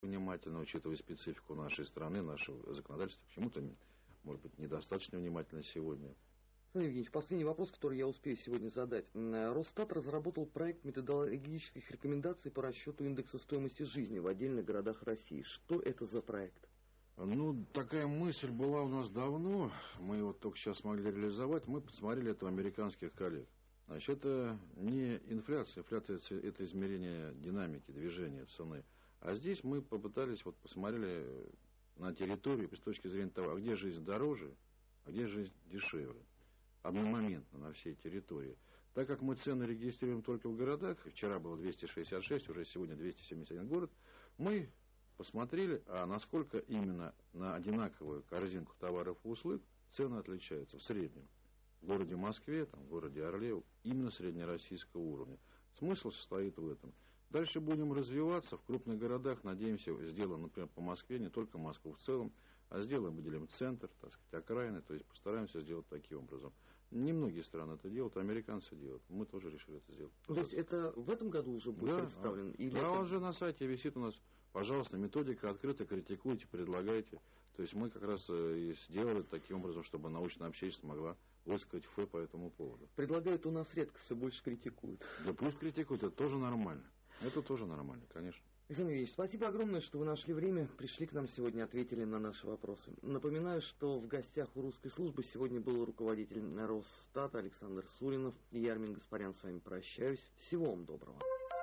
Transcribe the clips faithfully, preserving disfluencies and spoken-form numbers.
внимательно, учитывая специфику нашей страны, нашего законодательства. Почему-то, может быть, недостаточно внимательно сегодня. Александр Евгеньевич, последний вопрос, который я успею сегодня задать. Росстат разработал проект методологических рекомендаций по расчету индекса стоимости жизни в отдельных городах России. Что это за проект? Ну, такая мысль была у нас давно. Мы его только сейчас смогли реализовать. Мы посмотрели это у американских коллег. Значит, это не инфляция. Инфляция – это измерение динамики, движения цены. А здесь мы попытались, вот посмотрели на территорию с точки зрения того, а где жизнь дороже, а где жизнь дешевле. Одномоментно на всей территории. Так как мы цены регистрируем только в городах, вчера было двести шестьдесят шесть, уже сегодня двести семьдесят один город, мы посмотрели, а насколько именно на одинаковую корзинку товаров и услуг цены отличаются в среднем. В городе Москве, там, в городе Орле, именно среднероссийского уровня. Смысл состоит в этом. Дальше будем развиваться. В крупных городах, надеемся, сделаем, например, по Москве, не только Москву в целом, а сделаем, выделим центр, так сказать, окраины, то есть постараемся сделать таким образом. Немногие страны это делают, американцы делают. Мы тоже решили это сделать. То есть это в этом году уже будет да, представлен? Да, или да это... он же на сайте висит у нас. Пожалуйста, методика открыта, критикуйте, предлагайте. То есть мы как раз и сделали таким образом, чтобы научное общество могла высказать фэ по этому поводу. Предлагают у нас редко, все больше критикуют. Да пусть критикуют, это тоже нормально. Это тоже нормально, конечно. Александр Евгеньевич, спасибо огромное, что вы нашли время, пришли к нам сегодня, ответили на наши вопросы. Напоминаю, что в гостях у русской службы сегодня был руководитель Росстата Александр Суринов. Я, Армин Гаспарян, с вами прощаюсь. Всего вам доброго.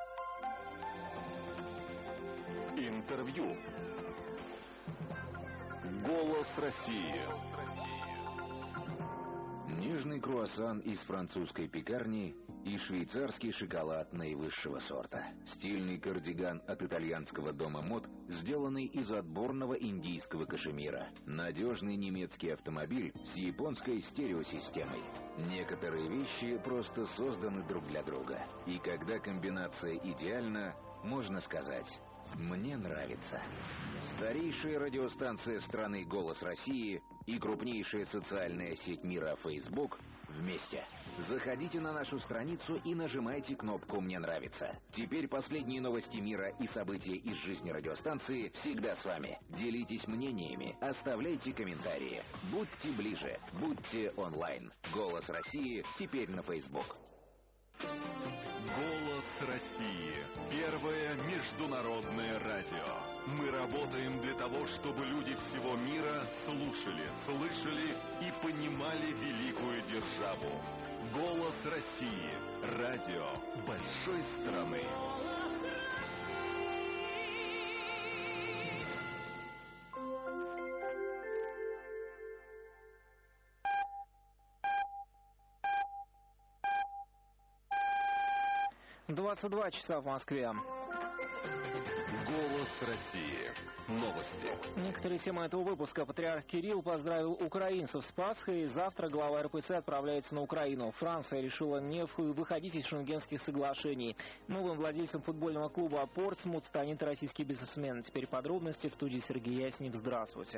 Интервью. Голос России. Нежный круассан из французской пекарни и швейцарский шоколад наивысшего сорта. Стильный кардиган от итальянского дома мод, сделанный из отборного индийского кашемира. Надежный немецкий автомобиль с японской стереосистемой. Некоторые вещи просто созданы друг для друга. И когда комбинация идеальна, можно сказать: «Мне нравится». Старейшая радиостанция страны «Голос России» и крупнейшая социальная сеть мира Facebook вместе. Заходите на нашу страницу и нажимайте кнопку «Мне нравится». Теперь последние новости мира и события из жизни радиостанции всегда с вами. Делитесь мнениями, оставляйте комментарии. Будьте ближе, будьте онлайн. «Голос России» теперь на Facebook. Голос России. Первое международное радио. Мы работаем для того, чтобы люди всего мира слушали, слышали и понимали великую державу. Голос России. Радио большой страны. двадцать два часа в Москве. Голос России. Новости. Некоторые темы этого выпуска. Патриарх Кирилл поздравил украинцев с Пасхой. Завтра глава эр пэ цэ отправляется на Украину. Франция решила не выходить из шенгенских соглашений. Новым владельцем футбольного клуба «Портсмут» станет российский бизнесмен. Теперь подробности в студии Сергей Яснев. Здравствуйте.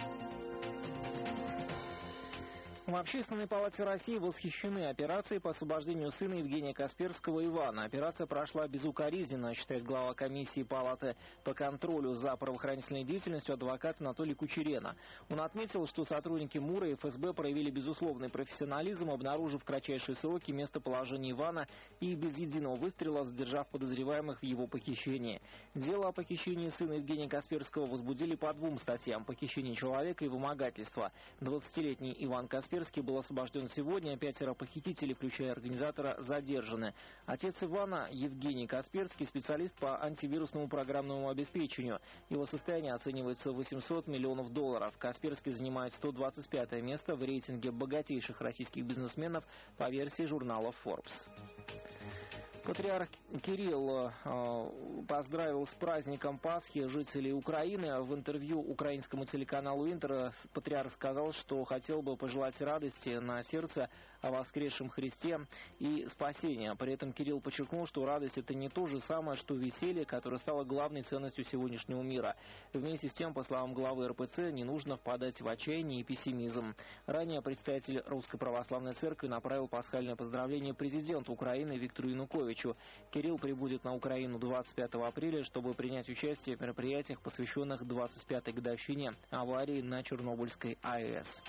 В Общественной палате России восхищены операцией по освобождению сына Евгения Касперского Ивана. Операция прошла безукоризненно, считает глава комиссии палаты по контролю за правоохранительной деятельностью адвокат Анатолий Кучерена. Он отметил, что сотрудники МУРа и эф эс бэ проявили безусловный профессионализм, обнаружив в кратчайшие сроки местоположение Ивана и без единого выстрела задержав подозреваемых в его похищении. Дело о похищении сына Евгения Касперского возбудили по двум статьям: похищение человека и вымогательство. двадцатилетний Иван Касперский был освобожден сегодня, пятеро похитителей, включая организатора, задержаны. Отец Ивана, Евгений Касперский, специалист по антивирусному программному обеспечению. Его состояние оценивается в восемьсот миллионов долларов. Касперский занимает сто двадцать пятое место в рейтинге богатейших российских бизнесменов по версии журнала Forbes. Патриарх Кирилл э, поздравил с праздником Пасхи жителей Украины. В интервью украинскому телеканалу «Интер» патриарх сказал, что хотел бы пожелать радости на сердце о воскресшем Христе и спасении. При этом Кирилл подчеркнул, что радость – это не то же самое, что веселье, которое стало главной ценностью сегодняшнего мира. Вместе с тем, по словам главы эр пэ цэ, не нужно впадать в отчаяние и пессимизм. Ранее представитель Русской Православной Церкви направил пасхальное поздравление президенту Украины Виктору Януковичу. Кирилл прибудет на Украину двадцать пятого апреля, чтобы принять участие в мероприятиях, посвященных двадцать пятой годовщине аварии на Чернобыльской а э эс.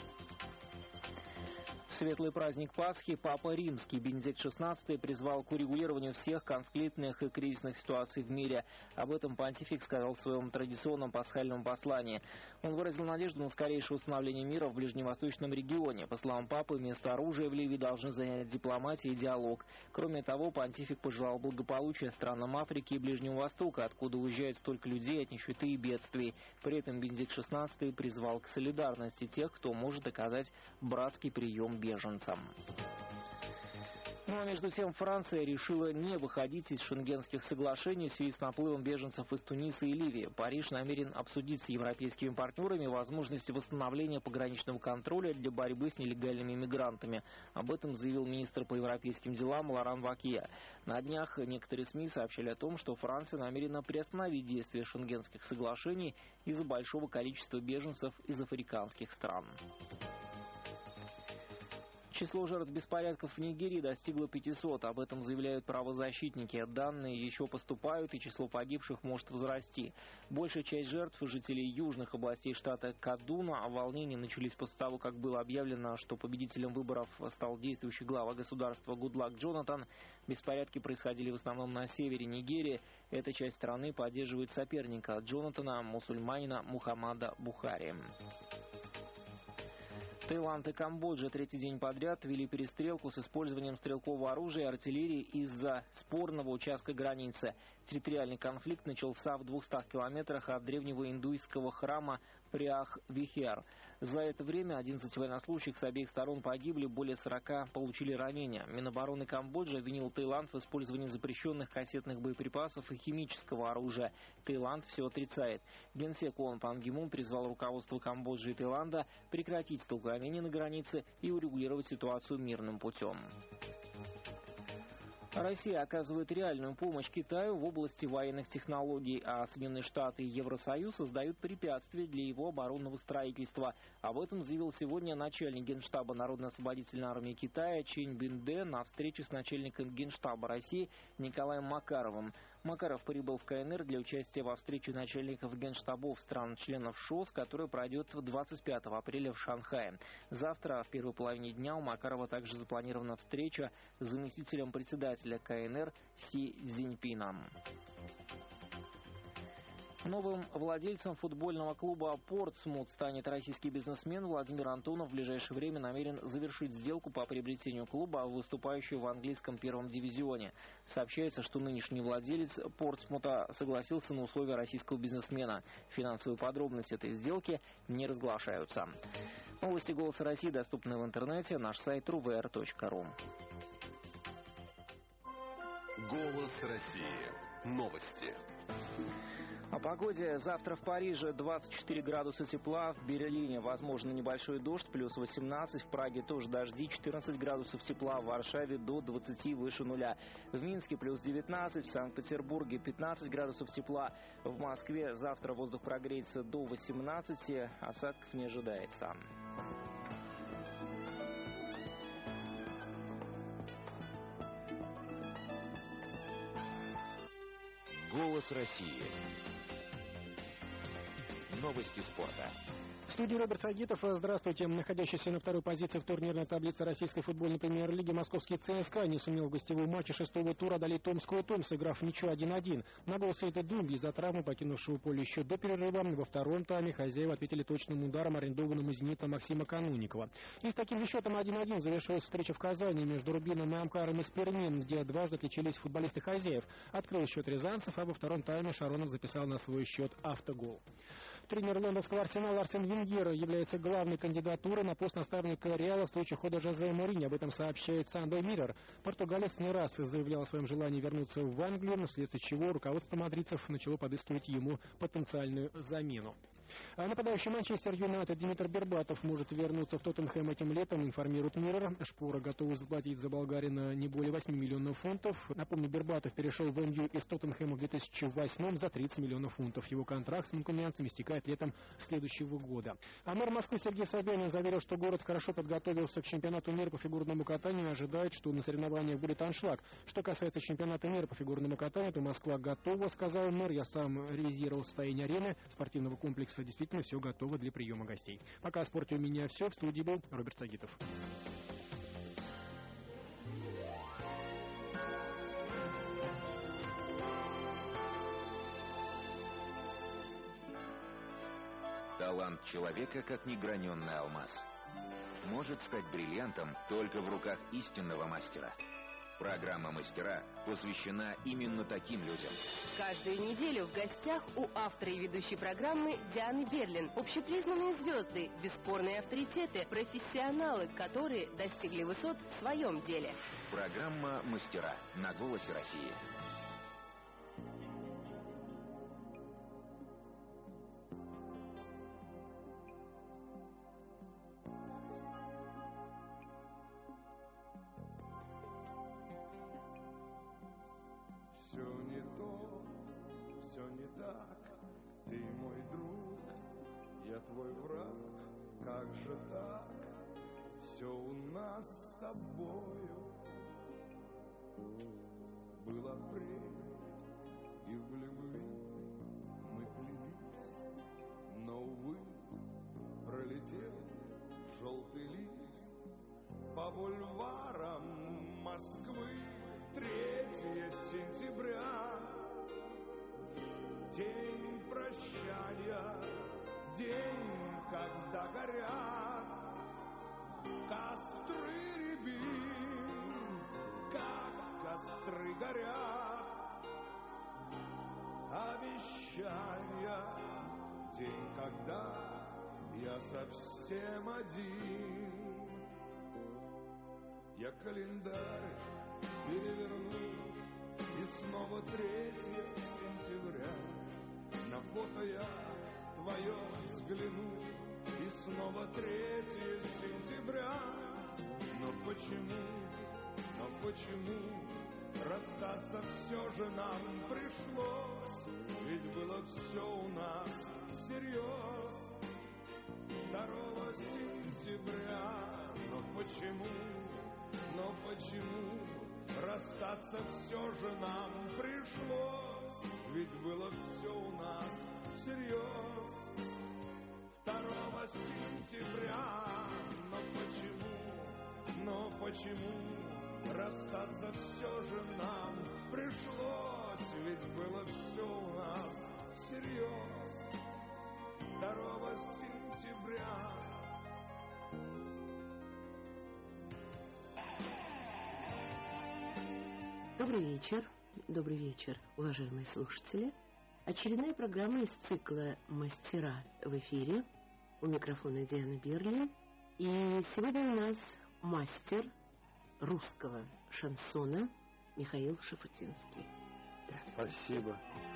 В светлый праздник Пасхи Папа Римский Бенедикт шестнадцатый призвал к урегулированию всех конфликтных и кризисных ситуаций в мире. Об этом понтифик сказал в своем традиционном пасхальном послании. Он выразил надежду на скорейшее установление мира в ближневосточном регионе. По словам Папы, вместо оружия в Ливии должны занять дипломатия и диалог. Кроме того, понтифик пожелал благополучия странам Африки и Ближнего Востока, откуда уезжает столько людей от нищеты и бедствий. При этом Бенедикт шестнадцатый призвал к солидарности тех, кто может оказать братский прием беженцам. Ну а между тем Франция решила не выходить из шенгенских соглашений в связи с наплывом беженцев из Туниса и Ливии. Париж намерен обсудить с европейскими партнерами возможность восстановления пограничного контроля для борьбы с нелегальными мигрантами. Об этом заявил министр по европейским делам Лоран Вакье. На днях некоторые СМИ сообщили о том, что Франция намерена приостановить действие шенгенских соглашений из-за большого количества беженцев из африканских стран. Число жертв беспорядков в Нигерии достигло пятисот. Об этом заявляют правозащитники. Данные еще поступают, и число погибших может возрасти. Большая часть жертв – жителей южных областей штата Кадуна. А волнения начались после того, как было объявлено, что победителем выборов стал действующий глава государства Гудлак Джонатан. Беспорядки происходили в основном на севере Нигерии. Эта часть страны поддерживает соперника Джонатана, мусульманина Мухаммада Бухари. Таиланд и Камбоджа третий день подряд вели перестрелку с использованием стрелкового оружия и артиллерии из-за спорного участка границы. Территориальный конфликт начался в двухстах километрах от древнего индуистского храма Приах-Вихер. За это время одиннадцать военнослужащих с обеих сторон погибли, более сорока получили ранения. Минобороны Камбоджи обвинил Таиланд в использовании запрещенных кассетных боеприпасов и химического оружия. Таиланд все отрицает. Генсек ООН Пан Ги Мун призвал руководство Камбоджи и Таиланда прекратить столкновения на границе и урегулировать ситуацию мирным путем. Россия оказывает реальную помощь Китаю в области военных технологий, а Соединенные Штаты и Евросоюз создают препятствия для его оборонного строительства. Об этом заявил сегодня начальник Генштаба Народно-освободительной армии Китая Чэнь Бинде на встрече с начальником Генштаба России Николаем Макаровым. Макаров прибыл в ка эн эр для участия во встрече начальников генштабов стран-членов ШОС, которая пройдет двадцать пятого апреля в Шанхае. Завтра, в первой половине дня, у Макарова также запланирована встреча с заместителем председателя ка эн эр Си Цзиньпином. Новым владельцем футбольного клуба «Портсмут» станет российский бизнесмен Владимир Антонов. В ближайшее время намерен завершить сделку по приобретению клуба, выступающего в английском первом дивизионе. Сообщается, что нынешний владелец «Портсмута» согласился на условия российского бизнесмена. Финансовые подробности этой сделки не разглашаются. Новости «Голоса России» доступны в интернете. Наш сайт эр у вэ эр точка ру. «Голос России». Новости. О погоде. Завтра в Париже двадцать четыре градуса тепла, в Берлине возможно небольшой дождь, плюс восемнадцать, в Праге тоже дожди, четырнадцать градусов тепла, в Варшаве до двадцати выше нуля, в Минске плюс девятнадцать, в Санкт-Петербурге пятнадцать градусов тепла, в Москве завтра воздух прогреется до восемнадцати, осадков не ожидается. Голос России. Новости спорта. В студии Роберт Сагитов. Здравствуйте. Находящийся на второй позиции в турнирной таблице российской футбольной премьер-лиги московский ЦСКА не сумел в гостевом матче шестого тура одолеть томскую «Том», сыграв в ничью один один. На гол Сейта Думби из-за травмы, покинувшего поле еще до перерыва, во втором тайме хозяева ответили точным ударом арендованному «Зенитом» Максима Канунникова. И с таким же счетом один один завершилась встреча в Казани между «Рубином» и «Амкаром» из Перми, где дважды отличились футболисты хозяев. Открыл счет рязанцев, а во втором тайме Шаронов записал на свой счет автогол. Тренер лондонского «Арсенала» Арсен Венгер является главной кандидатурой на пост наставника «Реала» в случае хода Жозе Мourinho. Об этом сообщает Sunday Mirror. Португалец не раз заявлял о своем желании вернуться в Англию, вследствие чего руководство мадридцев начало подыскивать ему потенциальную замену. А нападающий Манчестер Юнайтед Димитр Бербатов может вернуться в Тоттенхэм этим летом, информирует Миррор. Шпора готова заплатить за болгарина не более восьми миллионов фунтов. Напомню, Бербатов перешел в эм ю из Тоттенхэма в две тысячи восьмом за тридцать миллионов фунтов. Его контракт с манкунианцами истекает летом следующего года. А мэр Москвы Сергей Собянин заверил, что город хорошо подготовился к чемпионату мира по фигурному катанию и ожидает, что на соревнованиях будет аншлаг. Что касается чемпионата мира по фигурному катанию, то Москва готова, сказал мэр. Я сам резервировал состояние арены, спортивного комплекса. Действительно, все готово для приема гостей. Пока о спорте у меня все. В студии был Роберт Сагитов. Талант человека, как неграненный алмаз, может стать бриллиантом только в руках истинного мастера. Программа «Мастера» посвящена именно таким людям. Каждую неделю в гостях у автора и ведущей программы Дианы Берлин. Общепризнанные звезды, бесспорные авторитеты, профессионалы, которые достигли высот в своем деле. Программа «Мастера» на «Голосе России». Все не то, все не так, ты мой друг, я твой враг, как же так? Все у нас с тобою был апрель, и в любви мы клялись, но, увы, пролетел желтый лист по бульварам Москвы. Третье сентября, день прощания, день, когда горят костры рябин, как костры горят обещания, день, когда я совсем один. Я календарь переверну, и снова третье сентября. На фото я твое взгляну, и снова третье сентября. Но почему, но почему расстаться все же нам пришлось? Ведь было все у нас всерьез. Второго сентября. Но почему, но почему расстаться все же нам пришлось? Ведь было все у нас всерьез. Второго сентября. Но почему, но почему расстаться все же нам пришлось? Ведь было все у нас всерьез. Второго сентября. Добрый вечер, добрый вечер, уважаемые слушатели. Очередная программа из цикла «Мастера» в эфире. У микрофона Диана Берлин. И сегодня у нас мастер русского шансона Михаил Шафутинский. Здравствуйте. Спасибо.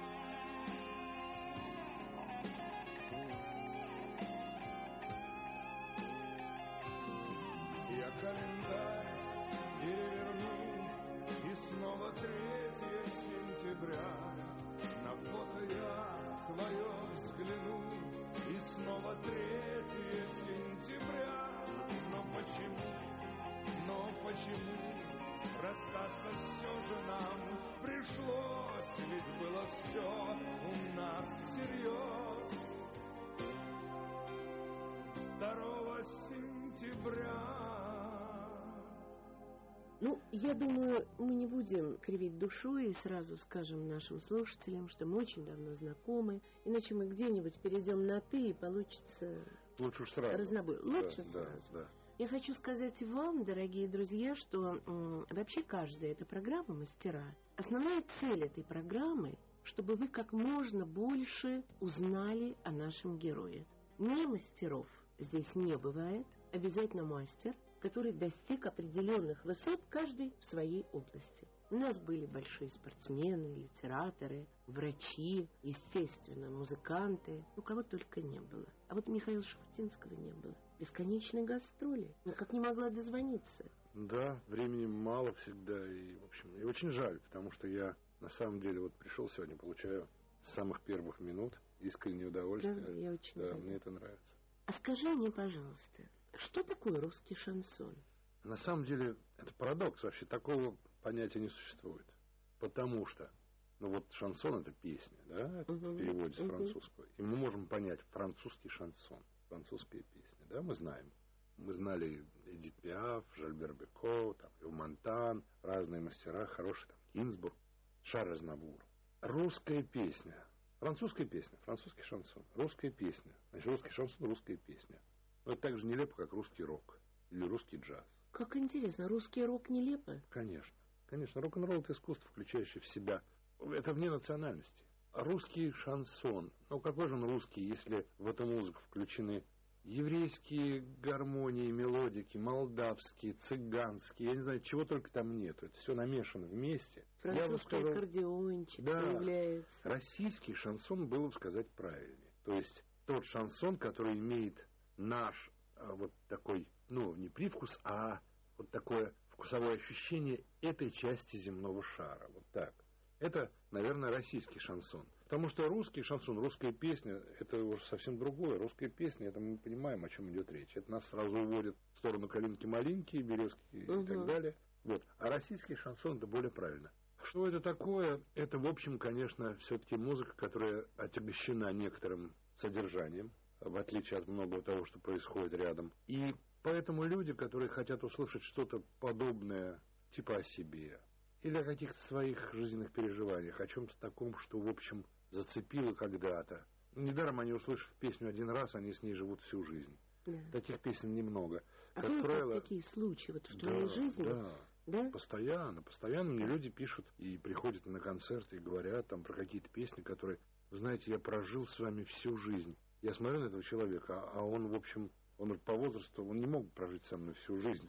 Я календарь переверну, и снова третье сентября. На фото я твое взгляну, и снова третье сентября. Но почему, но почему расстаться все же нам пришлось? Ведь было все у нас всерьез. Второго сентября. Ну, я думаю, мы не будем кривить душой и сразу скажем нашим слушателям, что мы очень давно знакомы, иначе мы где-нибудь перейдем на «ты» и получится Лучше уж сразу. разнобой. Лучше да, сразу. Да, да. Я хочу сказать вам, дорогие друзья, что м, вообще каждая эта программа «Мастера», основная цель этой программы, чтобы вы как можно больше узнали о нашем герое. Не мастеров здесь не бывает, обязательно мастер, который достиг определенных высот, каждый в своей области. У нас были большие спортсмены, литераторы, врачи, естественно, музыканты. Ну, кого только не было. А вот Михаила Шафутинского не было. Бесконечные гастроли. Я как не могла дозвониться. Да, времени мало всегда. И, в общем, и очень жаль, потому что я на самом деле вот пришел сегодня, получаю с самых первых минут искреннее удовольствие. Да, я очень Да, рада. мне это нравится. А скажи мне, пожалуйста, что такое русский шансон? На самом деле, это парадокс. Вообще такого понятия не существует. Потому что, ну вот шансон — это песня, да, это Uh-huh. в переводе с Uh-huh. французского. И мы можем понять французский шансон, французские песни, да, мы знаем. Мы знали Эдит Пиаф, Жильбер Беко, там, Ив Монтан, разные мастера, хорошие, там, Гинзбург, Шарль Азнавур. Русская песня, французская песня, французский шансон, русская песня. Значит, русский шансон — русская песня. Но это так же нелепо, как русский рок или русский джаз. Как интересно, русский рок нелепо? Конечно. Конечно, рок-н-ролл — это искусство, включающее в себя. Это вне национальности. А русский шансон. Ну, какой же он русский, если в эту музыку включены еврейские гармонии, мелодики, молдавские, цыганские, я не знаю, чего только там нет. Это все намешано вместе. Французский сказал, аккордеончик да, появляется. Российский шансон было бы сказать правильнее. То есть тот шансон, который имеет наш вот такой, ну, не привкус, а вот такое вкусовое ощущение этой части земного шара. Вот так. Это, наверное, российский шансон. Потому что русский шансон, русская песня, это уже совсем другое. Русская песня, это мы понимаем, о чем идет речь. Это нас сразу уводит в сторону калинки-малинки, березки Угу. и так далее. Вот. А российский шансон — это более правильно. Что это такое? Это, в общем, конечно, все-таки музыка, которая отягощена некоторым содержанием, в отличие от многого того, что происходит рядом. И поэтому люди, которые хотят услышать что-то подобное, типа о себе, или о каких-то своих жизненных переживаниях, о чем-то таком, что, в общем, зацепило когда-то. Недаром они, услышав песню один раз, они с ней живут всю жизнь. Да. Таких песен немного. А как бывают правило, такие случаи вот в да, твоей жизни? Да. Да? Постоянно, постоянно мне люди пишут и приходят на концерты и говорят там про какие-то песни, которые, вы знаете, я прожил с вами всю жизнь. Я смотрю на этого человека, а он, в общем, он по возрасту, он не мог прожить со мной всю жизнь.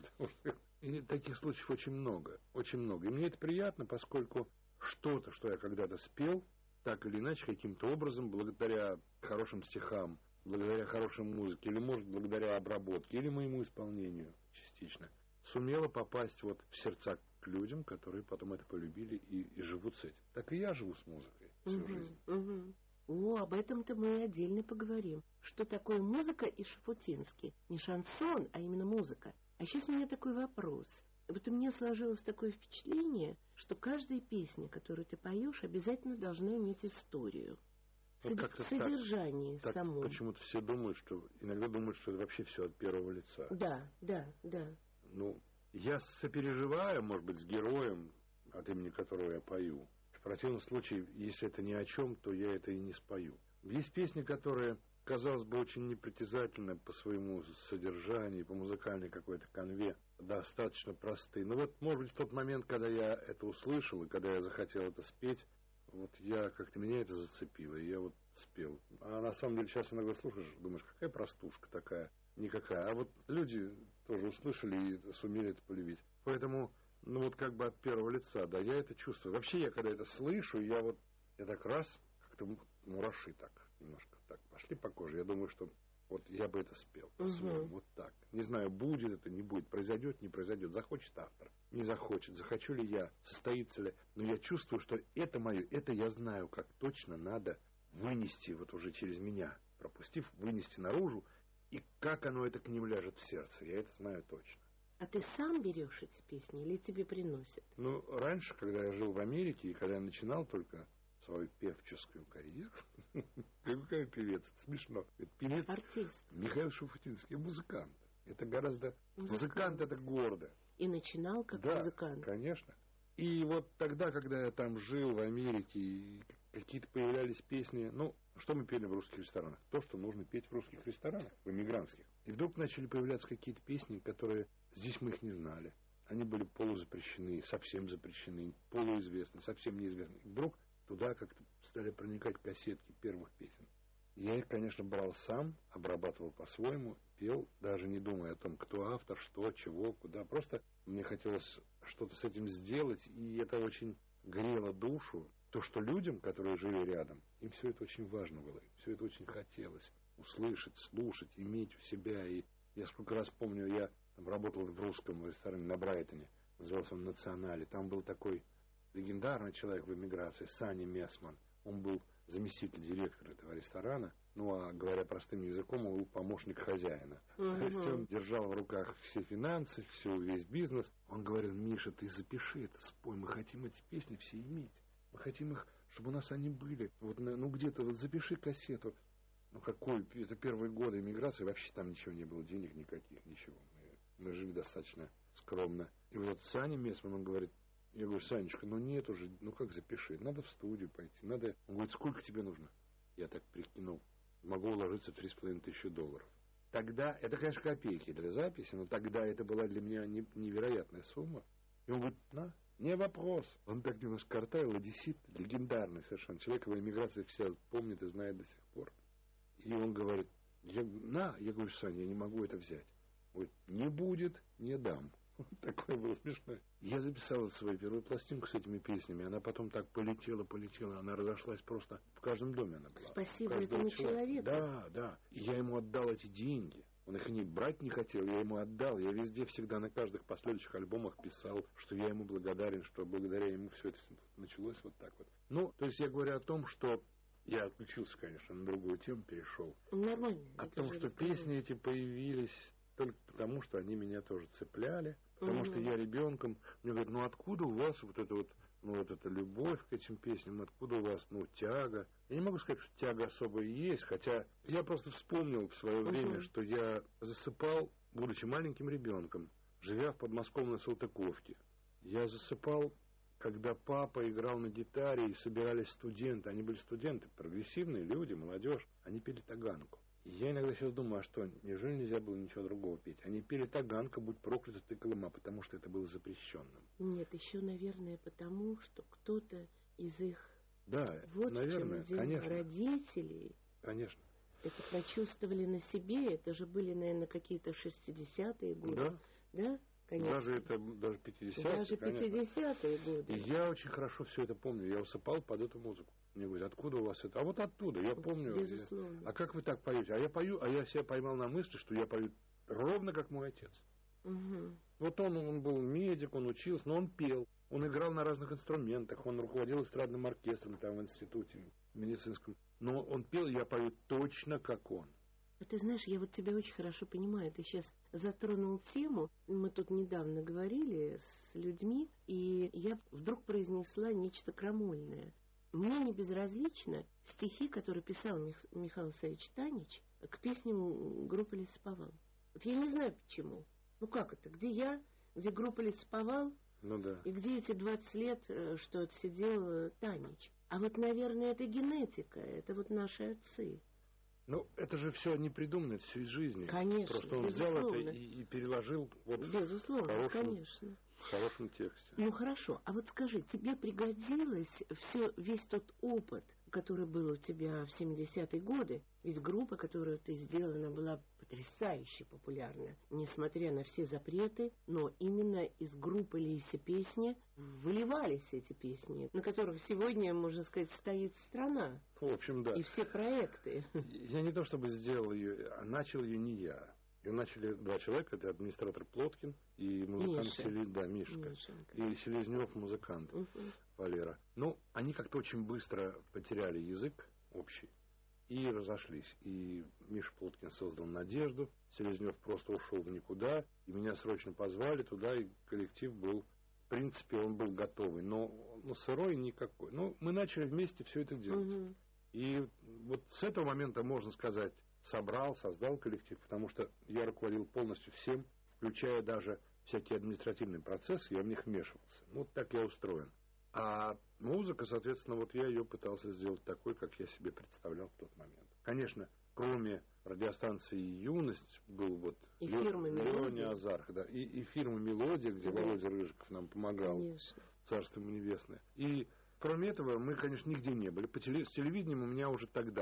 И таких случаев очень много, очень много. И мне это приятно, поскольку что-то, что я когда-то спел, так или иначе, каким-то образом, благодаря хорошим стихам, благодаря хорошей музыке, или, может, благодаря обработке, или моему исполнению частично, сумела попасть вот в сердца к людям, которые потом это полюбили и, и живут с этим. Так и я живу с музыкой всю Угу, жизнь. угу. О, об этом-то мы отдельно поговорим. Что такое музыка и Шафутинский? Не шансон, а именно музыка. А сейчас у меня такой вопрос. Вот у меня сложилось такое впечатление, что каждая песня, которую ты поешь, обязательно должна иметь историю. Вот Сод... как-то Содержание так, само. Так почему-то все думают, что иногда думают, что это вообще все от первого лица. Да, да, да. Ну, я сопереживаю, может быть, с героем, от имени которого я пою. В противном случае, если это ни о чем, то я это и не спою. Есть песни, которые, казалось бы, очень непритязательны по своему содержанию, по музыкальной какой-то канве, достаточно простые. Но вот, может быть, в тот момент, когда я это услышал, и когда я захотел это спеть, вот я как-то, меня это зацепило, и я вот спел. А на самом деле сейчас иногда слушаешь, думаешь, какая простушка такая, никакая. А вот люди тоже услышали и сумели это полюбить. Поэтому, ну вот как бы от первого лица, да, я это чувствую. Вообще я когда это слышу, я вот, я так раз, как-то мураши так немножко так пошли по коже. Я думаю, что вот я бы это спел по-своему, Угу. вот так. Не знаю, будет это, не будет, произойдет, не произойдет, захочет автор, не захочет, захочу ли я, состоится ли. Но я чувствую, что это мое, это я знаю, как точно надо вынести вот уже через меня, пропустив, вынести наружу, и как оно это к ним ляжет в сердце, я это знаю точно. А ты сам берешь эти песни или тебе приносят? Ну, раньше, когда я жил в Америке, и когда я начинал только свою певческую карьеру, какой певец, это смешно, это певец Артист. Михаил Шафутинский, музыкант. Это гораздо... Музыкант. Музыкант, это гордо. И начинал как Да, музыкант. конечно. И вот тогда, когда я там жил в Америке, и какие-то появлялись песни, ну, что мы пели в русских ресторанах? То, что нужно петь в русских ресторанах, в эмигрантских. И вдруг начали появляться какие-то песни, которые здесь мы их не знали. Они были полузапрещены, совсем запрещены, полуизвестны, совсем неизвестны. И вдруг туда как-то стали проникать кассетки первых песен. Я их, конечно, брал сам, обрабатывал по-своему, пел, даже не думая о том, кто автор, что, чего, куда. Просто мне хотелось, что-то с этим сделать, и это очень грело душу. То, что людям, которые жили рядом, им все это очень важно было, все это очень хотелось услышать, слушать, иметь у себя. И я сколько раз помню, я там работал в русском ресторане на Брайтоне, назывался он «Национале». Там был такой легендарный человек в эмиграции, Санни Месман. Он был заместитель директора этого ресторана, ну, а говоря простым языком, он был помощник хозяина. Uh-huh. То есть он держал в руках все финансы, все, весь бизнес. Он говорил: Миша, ты запиши это, спой, мы хотим эти песни все иметь. Мы хотим их, чтобы у нас они были. Вот, ну, где-то вот запиши кассету. Ну, какой, это первые годы эмиграции, вообще там ничего не было, денег никаких, ничего. Мы, мы жили достаточно скромно. И вот Саня Месман, он говорит, я говорю: Санечка, ну нет уже, ну как запиши, надо в студию пойти, надо... Он говорит: сколько тебе нужно? Я так прикинул, могу уложиться в три с половиной тысячи долларов. Тогда, это, конечно, копейки для записи, но тогда это была для меня невероятная сумма. И он говорит: на, не вопрос. Он так немножко картавил, одессит, легендарный совершенно. Человек в эмиграции все помнит и знает до сих пор. И он говорит: я, на, я говорю: Саня, я не могу это взять. Он говорит: не будет, не дам. Такое было смешное. Я записал свою первую пластинку с этими песнями. Она потом так полетела, полетела. Она разошлась просто. В каждом доме она была. Спасибо этому человеку. Да, да. И я ему отдал эти деньги. Он их не брать не хотел, я ему отдал. Я везде всегда на каждых последующих альбомах писал, что я ему благодарен, что благодаря ему все это началось вот так вот. Ну, то есть я говорю о том, что я отключился, конечно, на другую тему перешел. Нормально. О том, что песни эти появились только потому, что они меня тоже цепляли. Потому угу. что я ребенком, мне говорят: ну откуда у вас вот это вот, ну вот эта любовь к этим песням, откуда у вас, ну, тяга? Я не могу сказать, что тяга особая есть, хотя я просто вспомнил в свое угу. время, что я засыпал, будучи маленьким ребенком, живя в подмосковной Салтыковке. Я засыпал, когда папа играл на гитаре и собирались студенты. Они были студенты, прогрессивные люди, молодежь. Они пели таганку. И я иногда сейчас думаю: а что, неужели нельзя было ничего другого петь? Они пели таганка, будь проклята ты, Колыма, потому что это было запрещенным. Нет, еще, наверное, потому что кто-то из их да, вот наверное, в чем конечно. родителей конечно. это прочувствовали на себе. Это же были, наверное, какие-то шестидесятые годы. Да. Да? Конечно. Даже это, даже пятидесятые. Даже пятидесятые годы. И я очень хорошо все это помню. Я усыпал под эту музыку. Мне говорят: откуда у вас это? А вот оттуда, я помню. Безусловно. Я... А как вы так поете? А я пою, а я себя поймал на мысли, что я пою ровно как мой отец. Угу. Вот он, он был медик, он учился, но он пел. Он играл на разных инструментах, он руководил эстрадным оркестром там в институте медицинском. Но он пел, я пою точно как он. Ты знаешь, я вот тебя очень хорошо понимаю. Ты сейчас затронул тему. Мы тут недавно говорили с людьми, и я вдруг произнесла нечто крамольное. Мне не безразлично стихи, которые писал Мих- Михаил Савич Танич к песням группы «Лесоповал». Вот я не знаю почему. Ну как это? Где я, где группа «Лесоповал», ну, да. и где эти двадцать лет, что отсидел Танич? А вот, наверное, это генетика, это вот наши отцы. Ну, это же все не придумано, это все из жизни. Конечно, просто он безусловно. взял это и, и переложил вот безусловно, в хорошем, конечно. в хорошем тексте. Ну хорошо, а вот скажи, тебе пригодилось все, весь тот опыт, который был у тебя в семидесятые годы? Ведь группа, которую ты сделала, она была потрясающе популярна. Несмотря на все запреты, но именно из группы «Лейся песни» выливались эти песни, на которых сегодня, можно сказать, стоит страна. В общем, да. И все проекты. Я не то чтобы сделал ее, а начал ее не я. Ее начали два человека, это администратор Плоткин и музыкант Селез... да, Мишка. Мишенька. И Селезнев музыкант угу. Валера. Ну, они как-то очень быстро потеряли язык общий и разошлись. И Миша Плоткин создал «Надежду», Селезнев просто ушел в никуда, и меня срочно позвали туда, и коллектив был, в принципе, он был готовый, но, но сырой никакой. Ну, мы начали вместе все это делать. Угу. И вот с этого момента, можно сказать, собрал, создал коллектив, потому что я руководил полностью всем, включая даже всякие административные процессы, я в них вмешивался. Ну, вот так я устроен. А музыка, соответственно, вот я ее пытался сделать такой, как я себе представлял в тот момент. Конечно, кроме радиостанции «Юность» был вот Леония Азарх, да, и, и фирма «Мелодия», где да. Володя Рыжиков нам помогал. Конечно. Царство ему небесное. И кроме этого, мы, конечно, нигде не были. По теле... С телевидением у меня уже тогда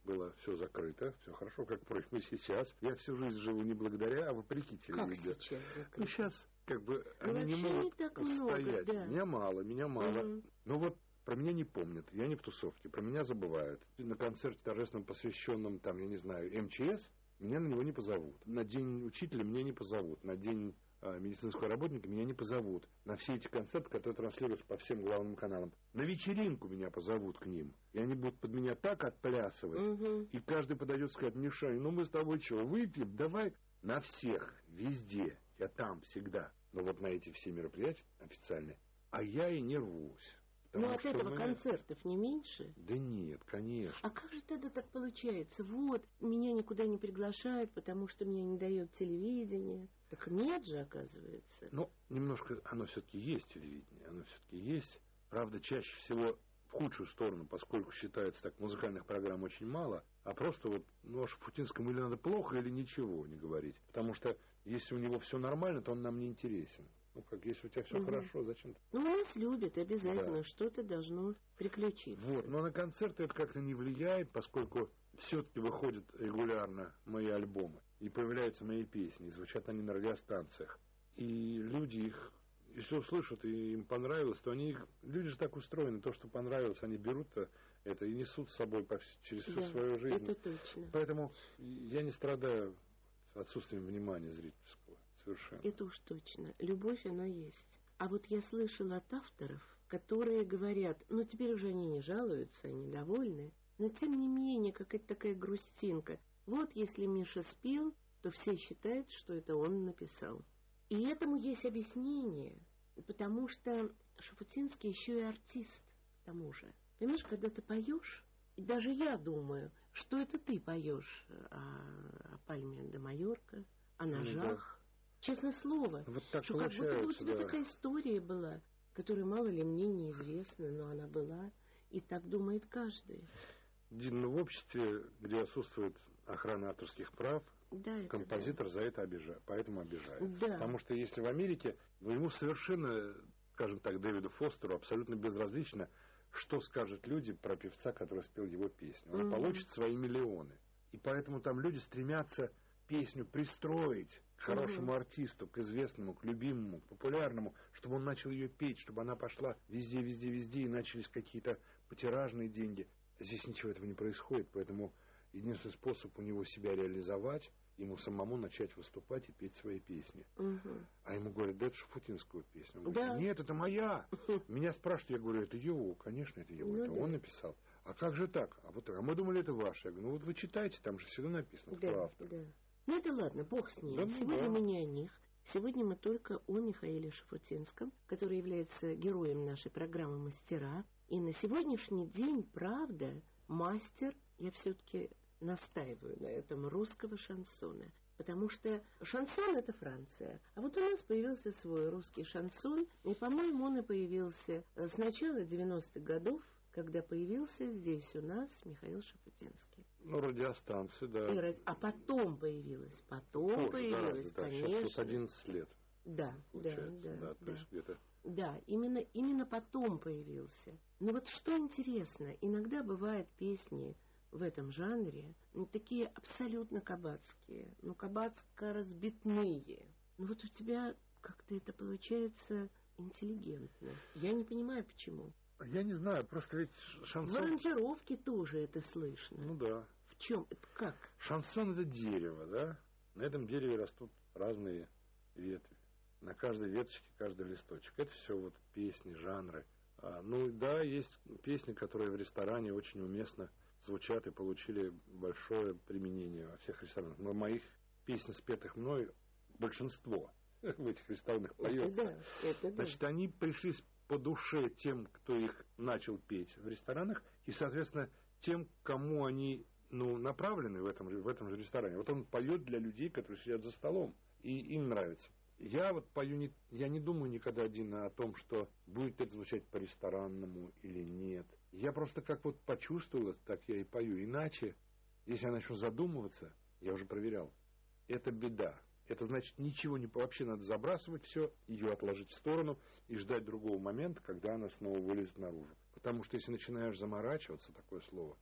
было все закрыто, все хорошо, как просьба сейчас. Я всю жизнь живу не благодаря, а вопреки телевидению. Как сейчас закрыто? Ну, сейчас, как бы, Ну, они не вообще могут не так устоять. много, да. Меня мало, меня мало. Мгм. Ну вот, про меня не помнят, я не в тусовке, про меня забывают. На концерте торжественном, посвященном, там, я не знаю, эм че эс, меня на него не позовут. На день учителя меня не позовут. На день а, медицинского работника меня не позовут. На все эти концерты, которые транслируются по всем главным каналам. На вечеринку меня позовут к ним. И они будут под меня так отплясывать. Мгм. И каждый подойдет и скажет: Миша, ну мы с тобой что, выпьем? Давай. На всех, везде. Я там всегда. Но вот на эти все мероприятия официальные. А я и не рвусь. Ну, Потому от что этого мы- концертов не меньше? Да нет, конечно. А как же тогда так получается? Вот, меня никуда не приглашают, потому что мне не дает телевидение. Так нет же, оказывается. Но немножко оно все-таки есть, телевидение. Оно все-таки есть. Правда, чаще всего в худшую сторону, поскольку считается так, музыкальных программ очень мало, а просто вот, ну, о Шафутинском или надо плохо, или ничего не говорить. Потому что если у него все нормально, то он нам не интересен. Ну, как, если у тебя все Мгм. хорошо, зачем ты? Ну, нас любят, обязательно Да. что-то должно приключиться. Вот, но на концерты это как-то не влияет, поскольку все-таки выходят регулярно мои альбомы, и появляются мои песни, и звучат они на радиостанциях. И люди их, если услышат, и им понравилось, то они их, люди же так устроены, то, что понравилось, они берут это и несут с собой по вс- через всю Да, свою жизнь. это точно. Поэтому я не страдаю отсутствием внимания зрительского, совершенно. Это уж точно. Любовь, она есть. А вот я слышала от авторов, которые говорят, ну, теперь уже они не жалуются, они довольны, но тем не менее какая-то такая грустинка. Вот если Миша спел, то все считают, что это он написал. И этому есть объяснение, потому что Шафутинский еще и артист, к тому же. Понимаешь, когда ты поешь, и даже я думаю, что это ты поешь о, о Пальме де Майорка, о ножах. Честное слово, Вот так что как будто бы у получается, тебя да. такая история была, которая мало ли мне неизвестна, но она была, и так думает каждый. Дин, ну, в обществе, где отсутствует охрана авторских прав, Да, это композитор за это обижает, поэтому обижается. Да. Потому что если в Америке, ну, ему совершенно, скажем так, Дэвиду Фостеру абсолютно безразлично, что скажут люди про певца, который спел его песню. Он Мгм. получит свои миллионы. И поэтому там люди стремятся песню пристроить к хорошему Мгм. артисту, к известному, к любимому, к популярному, чтобы он начал ее петь, чтобы она пошла везде, везде, везде, и начались какие-то потиражные деньги. Здесь ничего этого не происходит, поэтому единственный способ у него себя реализовать, ему самому начать выступать и петь свои песни. Мгм. А ему говорят: да это Шафутинского песня. Он Да. говорит: нет, это моя. Меня спрашивают, я говорю: это его, конечно, это его, Ну это да. он написал. А как же так? А вот, а мы думали, это ваше. Я говорю: ну вот вы читайте, там же всегда написано, кто Да, автор. да. Ну это ладно, бог с ним. Да, ну Сегодня да. мы не о них. Сегодня мы только о Михаиле Шафутинском, который является героем нашей программы «Мастера». И на сегодняшний день, правда, мастер, я все-таки настаиваю на этом, русского шансона. Потому что шансон — это Франция. А вот у нас появился свой русский шансон, и, по-моему, он и появился э, с начала девяностых годов, когда появился здесь у нас Михаил Шафутинский. Ну, радиостанции, да. И ради- А потом появилась, потом Позже, появилась, гораздо, да. Сейчас конечно. вот одиннадцать лет, Да, да, получается. да, Да, то да. есть где-то. Да, именно, именно потом появился. Но вот что интересно, иногда бывают песни в этом жанре ну, такие абсолютно кабацкие, ну, кабацко-разбитные. Ну вот у тебя как-то это получается интеллигентно. Я не понимаю, почему. Я не знаю, просто ведь В шансон... аранжировке тоже это слышно. Ну да. В чем? Это как? Шансон — это дерево, да? На этом дереве растут разные ветви. На каждой веточке каждый листочек. Это все вот песни, жанры. А, ну да, есть песни, которые в ресторане очень уместно звучат и получили большое применение во всех ресторанах. Но моих песен, спетых мной, большинство в этих ресторанах поется. Это да, это да. Значит, они пришлись по душе тем, кто их начал петь в ресторанах, и, соответственно, тем, кому они ну, направлены в этом, же, в этом же ресторане. Вот он поет для людей, которые сидят за столом, и им нравится. Я вот пою, не, я не думаю никогда один о том, что будет это звучать по-ресторанному или нет. Я просто как вот почувствовал, так я и пою. Иначе, если я начну задумываться, я уже проверял, это беда. Это значит, ничего не вообще надо забрасывать все, ее отложить в сторону и ждать другого момента, когда она снова вылезет наружу. Потому что если начинаешь заморачиваться, такое слово, такое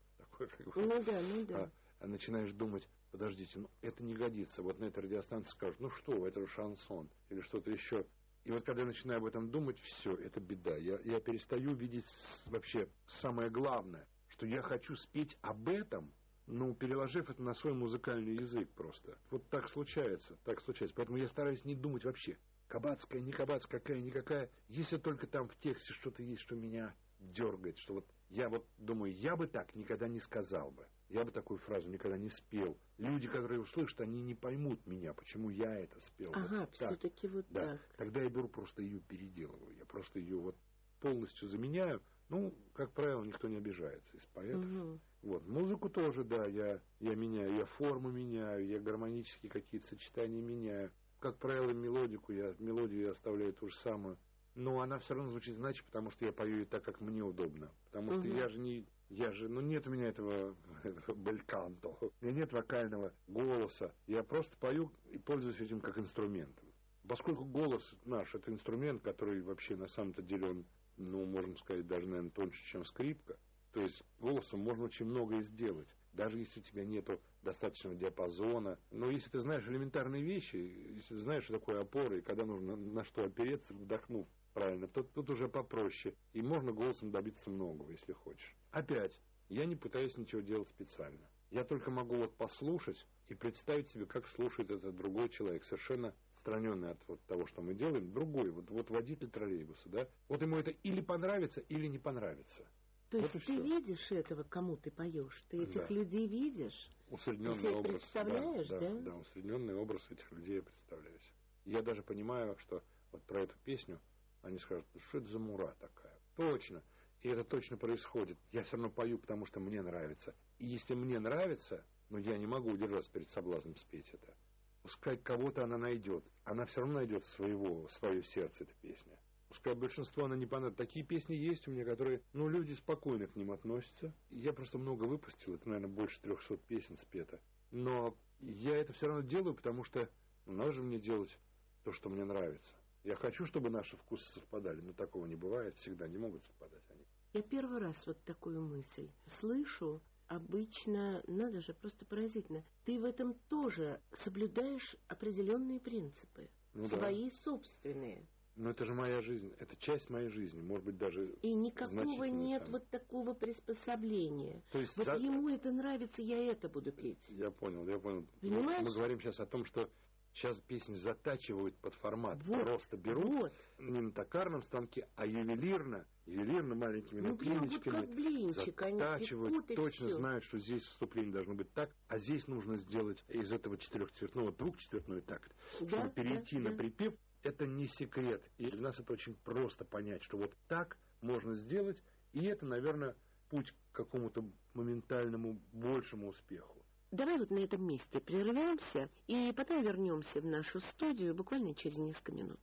Ну да, ну да. А, а начинаешь думать, подождите, ну это не годится. Вот на этой радиостанции скажут, ну что, это же шансон или что-то еще. И вот когда я начинаю об этом думать, все, это беда. Я, я перестаю видеть вообще самое главное, что я хочу спеть об этом, ну, переложив это на свой музыкальный язык просто. Вот так случается, так случается. Поэтому я стараюсь не думать вообще. Кабацкая, не кабацкая, какая-никакая. Если только там в тексте что-то есть, что меня дергает, что вот я вот думаю, я бы так никогда не сказал бы. Я бы такую фразу никогда не спел. Люди, которые услышат, они не поймут меня, почему я это спел. Ага, вот все-таки вот да. так. Тогда я беру, просто ее переделываю. Я просто ее вот полностью заменяю. Ну, как правило, никто не обижается из поэтов. Угу. Вот. Музыку тоже, да, я, я меняю. Я форму меняю, я гармонические какие-то сочетания меняю. Как правило, мелодику, я, мелодию я оставляю ту же самую. Но она все равно звучит иначе, потому что я пою ее так, как мне удобно. Потому что угу. я же не... Я же, ну нет у меня этого, этого бельканто, у меня нет вокального голоса. Я просто пою и пользуюсь этим как инструментом. Поскольку голос наш, это инструмент, который вообще на самом-то деле он, ну, можно сказать, даже, наверное, тоньше, чем скрипка. То есть голосом можно очень многое сделать, даже если у тебя нет достаточного диапазона. Но если ты знаешь элементарные вещи, если ты знаешь, что такое опора, и когда нужно на что опереться, вдохнув правильно, то тут уже попроще. И можно голосом добиться многого, если хочешь. Опять, я не пытаюсь ничего делать специально. Я только могу вот послушать и представить себе, как слушает этот другой человек, совершенно отстраненный от вот того, что мы делаем, другой, вот, вот водитель троллейбуса, да. Вот ему это или понравится, или не понравится. То вот есть ты все. Видишь этого, кому ты поешь? Ты этих да. людей видишь? Усредненный ты себе образ. Представляешь, да, да? Да, да, усредненный образ этих людей я представляюсь. Я даже понимаю, что вот про эту песню они скажут, что это за мура такая? Точно. И это точно происходит. Я все равно пою, потому что мне нравится. И если мне нравится, ну я не могу удержаться перед соблазном спеть это. Пускай кого-то она найдет. Она все равно найдет своего, свое сердце, эта песня. Пускай большинство она не понравится. Такие песни есть у меня, которые, ну, люди спокойно к ним относятся. Я просто много выпустил. Это, наверное, больше трехсот песен спето. Но я это все равно делаю, потому что ну, надо же мне делать то, что мне нравится. Я хочу, чтобы наши вкусы совпадали, но такого не бывает, всегда не могут совпадать они. Я первый раз вот такую мысль слышу. Обычно, надо же, просто поразительно. Ты в этом тоже соблюдаешь определенные принципы, ну, свои да. собственные. Но это же моя жизнь, это часть моей жизни, может быть, даже и никакого нет там. Вот такого приспособления. То есть вот за... ему это нравится, я это буду петь. Я понял, я понял. Понимаешь? Мы, мы говорим сейчас о том, что сейчас песни затачивают под формат. Вот, просто берут вот. не на токарном станке, а ювелирно, ювелирно маленькими ну, наклеечками вот как блинчик, затачивают, они точно все. знают, что здесь вступление должно быть так, а здесь нужно сделать из этого четырехцветного двухчетвертной такт, да, чтобы перейти да, на да. припев. Это не секрет. И для нас это очень просто понять, что вот так можно сделать, и это, наверное, путь к какому-то моментальному большему успеху. Давай вот на этом месте прервемся, и потом вернемся в нашу студию буквально через несколько минут.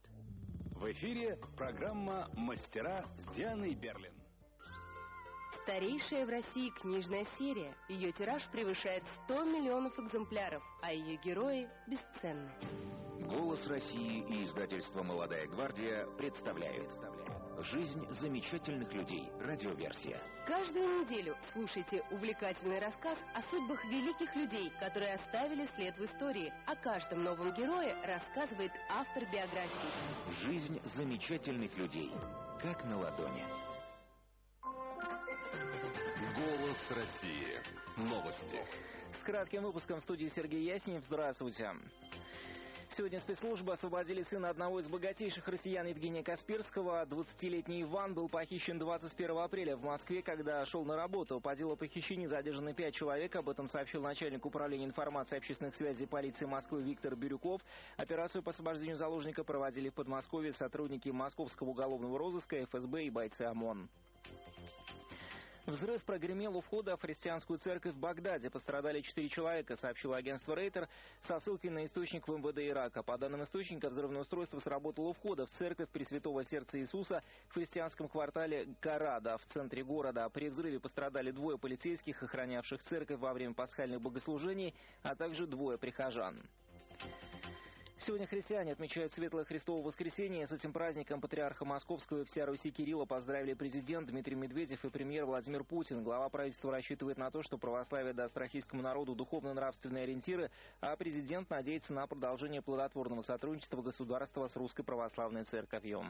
В эфире программа «Мастера» с Дианой Берлин. Старейшая в России книжная серия. Ее тираж превышает сто миллионов экземпляров, а ее герои бесценны. «Голос России» и издательство «Молодая гвардия» представляют «Жизнь замечательных людей». Радиоверсия. Каждую неделю слушайте увлекательный рассказ о судьбах великих людей, которые оставили след в истории. О каждом новом герое рассказывает автор биографии. «Жизнь замечательных людей». Как на ладони. «Голос России». Новости. С кратким выпуском в студии Сергей Яснев. Здравствуйте. Сегодня спецслужбы освободили сына одного из богатейших россиян Евгения Касперского. двадцатилетний Иван был похищен двадцать первого апреля в Москве, когда шел на работу. По делу похищения задержаны пять человек. Об этом сообщил начальник управления информации и общественных связей полиции Москвы Виктор Бирюков. Операцию по освобождению заложника проводили в Подмосковье сотрудники Московского уголовного розыска, эф эс бэ и бойцы ОМОН. Взрыв прогремел у входа в христианскую церковь в Багдаде. Пострадали четыре человека, сообщило агентство Рейтер со ссылкой на источник в эм вэ дэ Ирака. По данным источника, взрывное устройство сработало у входа в церковь Пресвятого Сердца Иисуса в христианском квартале Карада в центре города. При взрыве пострадали двое полицейских, охранявших церковь во время пасхальных богослужений, а также двое прихожан. Сегодня христиане отмечают Светлое Христово воскресенье. С этим праздником патриарха Московского и всея Руси Кирилла поздравили президент Дмитрий Медведев и премьер Владимир Путин. Глава правительства рассчитывает на то, что православие даст российскому народу духовно-нравственные ориентиры, а президент надеется на продолжение плодотворного сотрудничества государства с Русской Православной Церковью.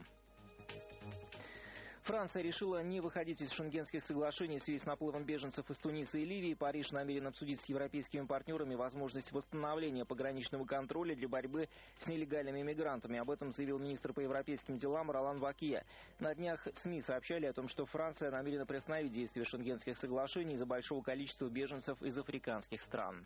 Франция решила не выходить из шенгенских соглашений в связи с наплывом беженцев из Туниса и Ливии. Париж намерен обсудить с европейскими партнерами возможность восстановления пограничного контроля для борьбы с нелегальными мигрантами. Об этом заявил министр по европейским делам Ролан Вакье. На днях СМИ сообщали о том, что Франция намерена приостановить действие шенгенских соглашений из-за большого количества беженцев из африканских стран.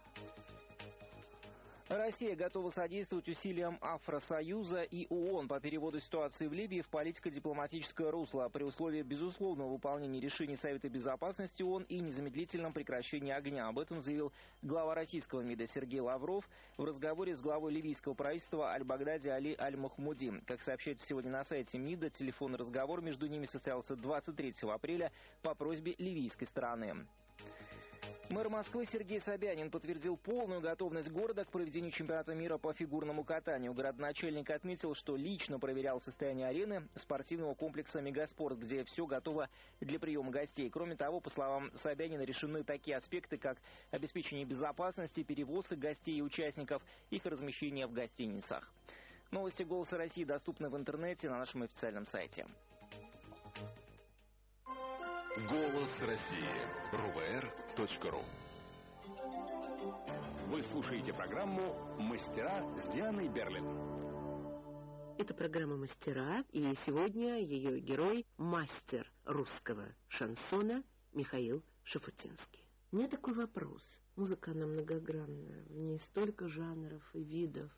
Россия готова содействовать усилиям Афросоюза и ООН по переводу ситуации в Ливии в политико-дипломатическое русло при условии безусловного выполнения решений Совета Безопасности ООН и незамедлительном прекращении огня. Об этом заявил глава российского МИДа Сергей Лавров в разговоре с главой ливийского правительства Аль-Багдади Али Аль-Махмуди. Как сообщается сегодня на сайте МИДа, телефонный разговор между ними состоялся двадцать третьего апреля по просьбе ливийской стороны. Мэр Москвы Сергей Собянин подтвердил полную готовность города к проведению чемпионата мира по фигурному катанию. Городоначальник отметил, что лично проверял состояние арены спортивного комплекса «Мегаспорт», где все готово для приема гостей. Кроме того, по словам Собянина, решены такие аспекты, как обеспечение безопасности, перевозка гостей и участников, их размещение в гостиницах. Новости «Голоса России» доступны в интернете на нашем официальном сайте. Голос России. эр вэ эр точка ру. Вы слушаете программу «Мастера» с Дианой Берлин. Это программа «Мастера», и сегодня ее герой – мастер русского шансона Михаил Шафутинский. У меня такой вопрос. Музыка, она многогранная. В ней столько жанров и видов,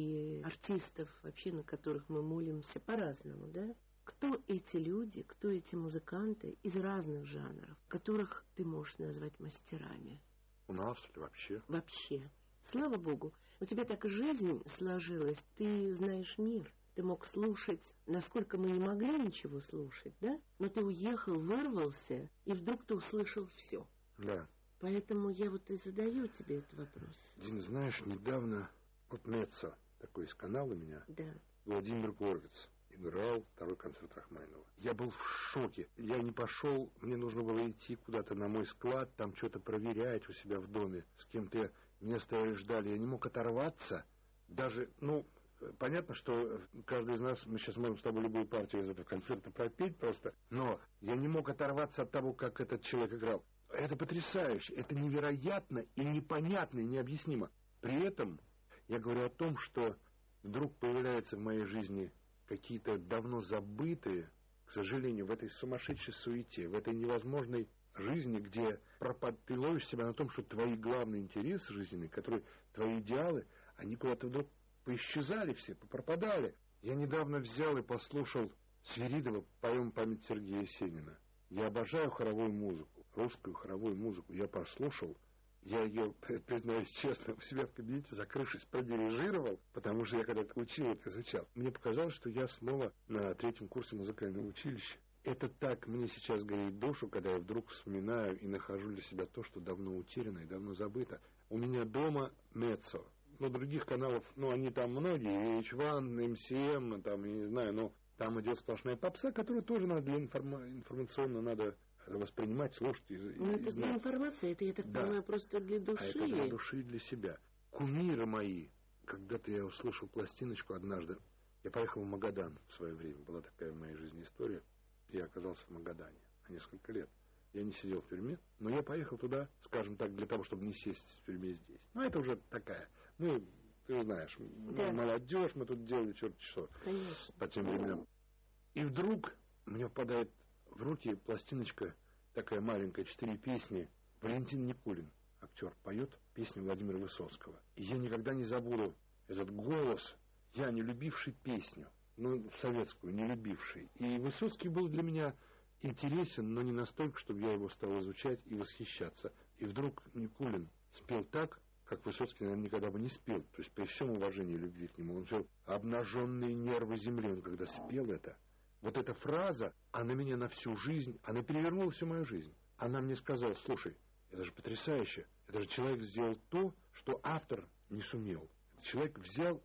и артистов, вообще, на которых мы молимся по-разному, да? Кто эти люди, кто эти музыканты из разных жанров, которых ты можешь назвать мастерами? У нас или вообще? Вообще. Слава Богу, у тебя так и жизнь сложилась, ты знаешь мир. Ты мог слушать, насколько мы не могли ничего слушать, да? Но ты уехал, вырвался, и вдруг ты услышал все. Да. Поэтому я вот и задаю тебе этот вопрос. Дин, знаешь, недавно вот Мецо, такой из канала у меня, да. Владимир Горвиц играл второй концерт Рахманинова. Я был в шоке. Я не пошел, мне нужно было идти куда-то на мой склад, там что-то проверять у себя в доме. С кем-то меня стояли, ждали. Я не мог оторваться. Даже, ну, понятно, что каждый из нас, мы сейчас можем с тобой любую партию из этого концерта пропеть просто, но я не мог оторваться от того, как этот человек играл. Это потрясающе, это невероятно и непонятно, и необъяснимо. При этом я говорю о том, что вдруг появляется в моей жизни какие-то давно забытые, к сожалению, в этой сумасшедшей суете, в этой невозможной жизни, где пропад... ты ловишь себя на том, что твои главные интересы жизненные, которые, твои идеалы, они куда-то вдруг поисчезали все, пропадали. Я недавно взял и послушал Свиридова «Поем память Сергея Есенина». Я обожаю хоровую музыку, русскую хоровую музыку. Я послушал, я ее, признаюсь честно, у себя в кабинете, закрывшись, продирижировал, потому что я когда-то учил это, изучал. Мне показалось, что я снова на третьем курсе музыкального училища. Это так мне сейчас греет душу, когда я вдруг вспоминаю и нахожу для себя то, что давно утеряно и давно забыто. У меня дома Мецо. Ну, других каналов, ну, они там многие, эйч один, эм си эм, там, я не знаю, но там идет сплошная попса, которую тоже надо для информа- информационно надо воспринимать, слушать и, ну, и это знать. для информации, это, я так да. понимаю, просто для души. А это для души и для себя. Кумиры мои. Когда-то я услышал пластиночку однажды. Я поехал в Магадан в свое время. Была такая в моей жизни история. Я оказался в Магадане на несколько лет. Я не сидел в тюрьме, но я поехал туда, скажем так, для того, чтобы не сесть в тюрьме здесь. Ну, это уже такая, ну, ты знаешь, да. молодежь, мы тут делали черт что. Конечно. По тем временам. И вдруг мне попадает в руки пластиночка, такая маленькая, четыре песни. Валентин Никулин, актер, поет песни Владимира Высоцкого. И я никогда не забуду этот голос, я не любивший песню, ну, советскую, не любивший. И Высоцкий был для меня интересен, но не настолько, чтобы я его стал изучать и восхищаться. И вдруг Никулин спел так, как Высоцкий, наверное, никогда бы не спел. То есть при всем уважении и любви к нему. Он спел «Обнаженные нервы земли». Он когда спел это, вот эта фраза, она меня на всю жизнь, она перевернула всю мою жизнь. Она мне сказала: слушай, это же потрясающе. Это же человек сделал то, что автор не сумел. Этот человек взял и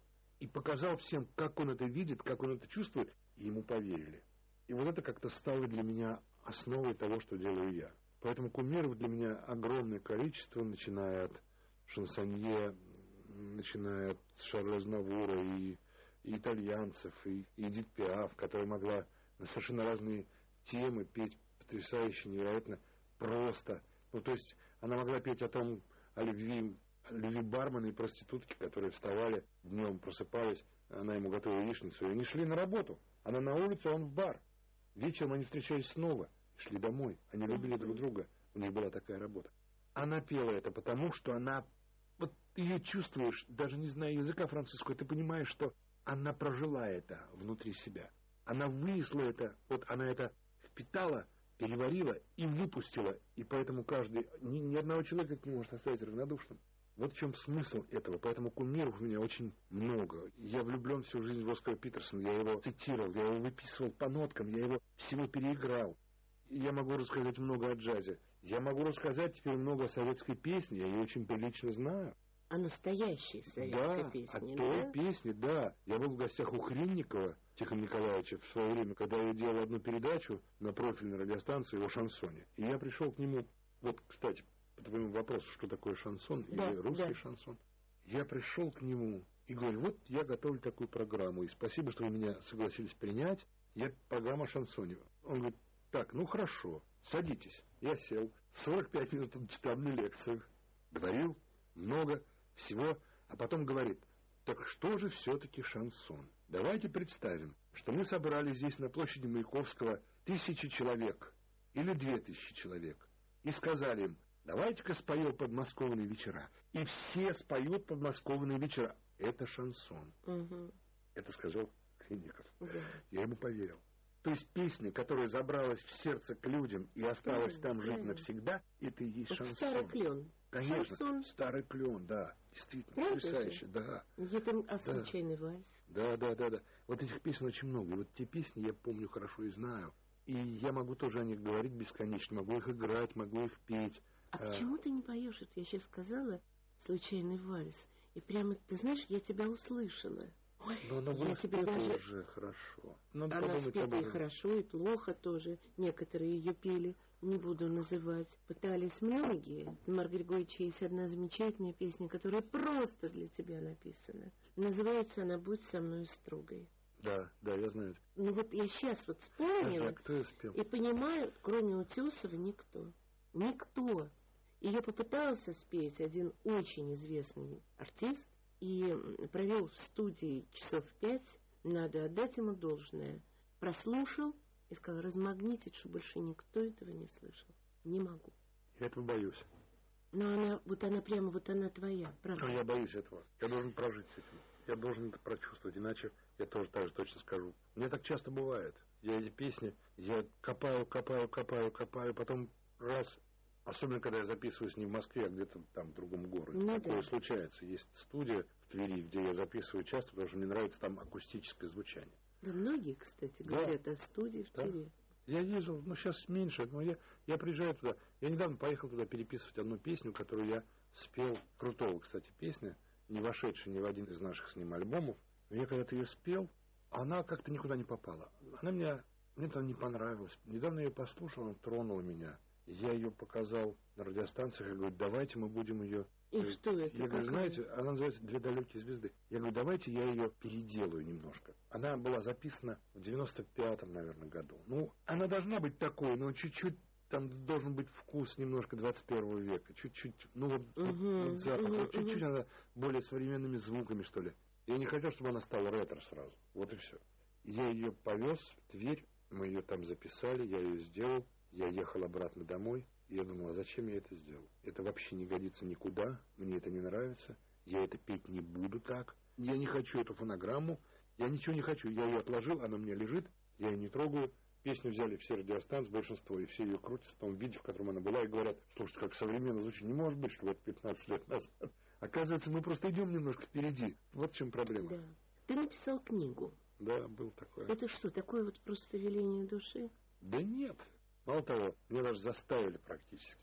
и показал всем, как он это видит, как он это чувствует, и ему поверили. И вот это как-то стало для меня основой того, что делаю я. Поэтому кумиров для меня огромное количество, начиная от шансонье, начиная от Шарля Азнавура и, и итальянцев, и, и Эдит Пиаф, которая могла на совершенно разные темы петь потрясающе, невероятно просто. Ну, то есть она могла петь о том, о любви, о любви бармена и проститутки, которые вставали днем, просыпались, она ему готовила яичницу, и они шли на работу. Она на улице, а он в бар. Вечером они встречались снова, шли домой. Они любили друг друга. У них была такая работа. Она пела это потому, что она... Вот ты ее чувствуешь, даже не зная языка французского, ты понимаешь, что она прожила это внутри себя. Она вынесла это, вот она это впитала, переварила и выпустила. И поэтому каждый, ни, ни одного человека не может оставить равнодушным. Вот в чем смысл этого. Поэтому кумиров у меня очень много. Я влюблен всю жизнь в Оскара Питерсона. Я его цитировал, я его выписывал по ноткам, я его всего переиграл. И я могу рассказать много о джазе. Я могу рассказать теперь много о советской песне. Я ее очень прилично знаю. О настоящей советской да, песне, о да? той песне, да. Я был в гостях у Хринникова Тихона Николаевича в свое время, когда я делал одну передачу на профильной радиостанции о шансоне. И я пришел к нему, вот, кстати, по твоему вопросу, что такое шансон, да, или русский да. шансон. Я пришел к нему и говорю, вот я готовлю такую программу, и спасибо, что вы меня согласились принять. Я программа о шансоне. Он говорит, так, ну хорошо, садитесь. Я сел, сорок пять минут читал мне лекцию, говорил много всего, а потом говорит, так что же все-таки шансон? Давайте представим, что мы собрали здесь на площади Маяковского тысячи человек или две тысячи человек и сказали им, давайте-ка споем подмосковные вечера. И все споют подмосковные вечера. Это шансон. Угу. Это сказал Хринников. Угу. Я ему поверил. То есть песня, которая забралась в сердце к людям и осталась да, там жить да. навсегда, это и есть это шансон. Старый клен. Конечно, шансон. Старый клен, да. Действительно, да, потрясающе, да. Где-то о случайный да. вальс. Да, да, да, да. Вот этих песен очень много. И вот те песни я помню хорошо и знаю. И я могу тоже о них говорить бесконечно. Могу их играть, могу их петь. А, а почему ты не поешь? Вот я сейчас сказала случайный вальс. И прямо, ты знаешь, я тебя услышала. Ой, но она я тебе даже... уже хорошо. Надо она спета и хорошо, и плохо тоже. Некоторые ее пели, не буду называть. Пытались многие. Марк Григорьевич, есть одна замечательная песня, которая просто для тебя написана. Называется она «Будь со мной строгой». Да, да, я знаю. Ну вот я сейчас вот вспомнила. А кто ее спел? И понимаю, кроме Утесова никто. Никто. Ее попытался спеть один очень известный артист. И провел в студии часов пять, надо отдать ему должное. Прослушал и сказал, размагнитить, что больше никто этого не слышал. Не могу. Я этого боюсь. Но она, вот она прямо, вот она твоя, правда? Но я боюсь этого. Я должен прожить с этим. Я должен это прочувствовать, иначе я тоже так же точно скажу. Мне так часто бывает. Я эти песни, я копаю, копаю, копаю, копаю, потом раз... Особенно, когда я записываюсь не в Москве, а где-то там в другом городе. Ну, такое да. случается. Есть студия в Твери, где я записываю часто, потому что мне нравится там акустическое звучание. Да многие, кстати, говорят да. о студии в да. Твери. Я ездил, ну сейчас меньше, но я, я приезжаю туда. Я недавно поехал туда переписывать одну песню, которую я спел. Крутого, кстати, песня, не вошедшая ни в один из наших с ним альбомов. Но я когда-то ее спел, она как-то никуда не попала. Она мне, мне там не понравилась. Недавно я ее послушал, она тронула меня. Я ее показал на радиостанциях, я говорю, давайте мы будем ее... И я, что это? Я говорю, знаете, она называется «Две далекие звезды». Я говорю, давайте я ее переделаю немножко. Она была записана в девяносто пятом, наверное, году. Ну, она должна быть такой, но чуть-чуть там должен быть вкус немножко двадцать первого века. Чуть-чуть, ну вот, uh-huh, вот, вот запах, uh-huh, вот чуть-чуть uh-huh. она более современными звуками, что ли. Я не хотел, чтобы она стала ретро сразу. Вот и все. Я ее повез в Тверь, мы ее там записали, я ее сделал. Я ехал обратно домой, и я думал, а зачем я это сделал? Это вообще не годится никуда, мне это не нравится, я это петь не буду так, я не хочу эту фонограмму, я ничего не хочу, я ее отложил, она у меня лежит, я ее не трогаю. Песню взяли все радиостанции, большинство, и все ее крутят в том виде, в котором она была, и говорят, слушайте, как современно звучит, не может быть, что вот пятнадцать лет назад. Оказывается, мы просто идем немножко впереди, вот в чем проблема. Да. Ты написал книгу. Да, был такой. Это что, такое вот просто веление души? Да нет. Мало того, меня даже заставили практически.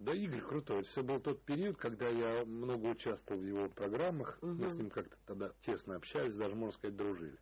Да, Игорь крутой. Это все был тот период, когда я много участвовал в его программах. Угу. Мы с ним как-то тогда тесно общались, даже, можно сказать, дружили.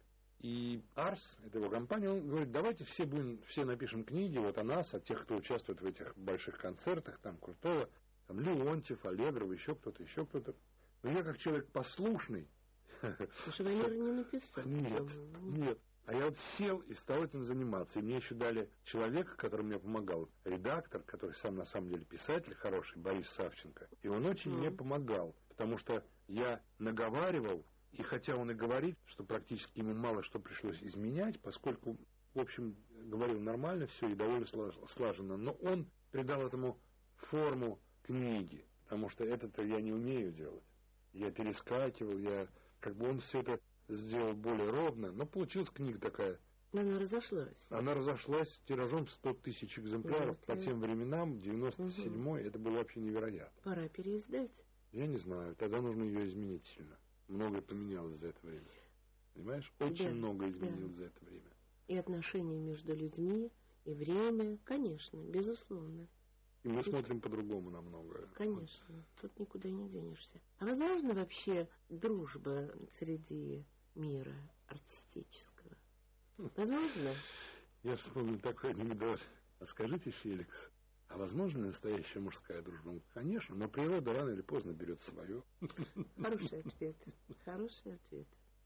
И Арс, это его компания, он говорит, давайте все будем, все напишем книги вот о нас, о тех, кто участвует в этих больших концертах, там Крутого, там Леонтьев, Аллегров, еще кто-то, еще кто-то. Но я как человек послушный. Слушай, Валера не написал. Нет, нет. А я вот сел и стал этим заниматься. И мне еще дали человека, который мне помогал, редактор, который сам на самом деле писатель хороший, Борис Савченко. И он очень mm. мне помогал, потому что я наговаривал, и хотя он и говорит, что практически ему мало что пришлось изменять, поскольку, в общем, говорил нормально все и довольно слаженно, но он придал этому форму книги, потому что это-то я не умею делать. Я перескакивал, я как бы он все это сделал более ровно, но получилась книга такая. Она разошлась. Она разошлась тиражом сто тысяч экземпляров. Вот, по тем временам, девяносто седьмой, угу. Это было вообще невероятно. Пора переиздать. Я не знаю, тогда нужно ее изменить сильно. Многое поменялось за это время. Понимаешь? Очень да, много изменилось да. за это время. И отношения между людьми, и время, конечно, безусловно. И мы тут... смотрим по-другому на многое. Конечно, тут никуда не денешься. А возможно вообще дружба среди мира артистического? Возможно? Я вспомнил такой анекдот. А скажите, Феликс, а возможно настоящая мужская дружба? Ну, конечно, но природа рано или поздно берет свое. Хороший ответ. Хороший ответ.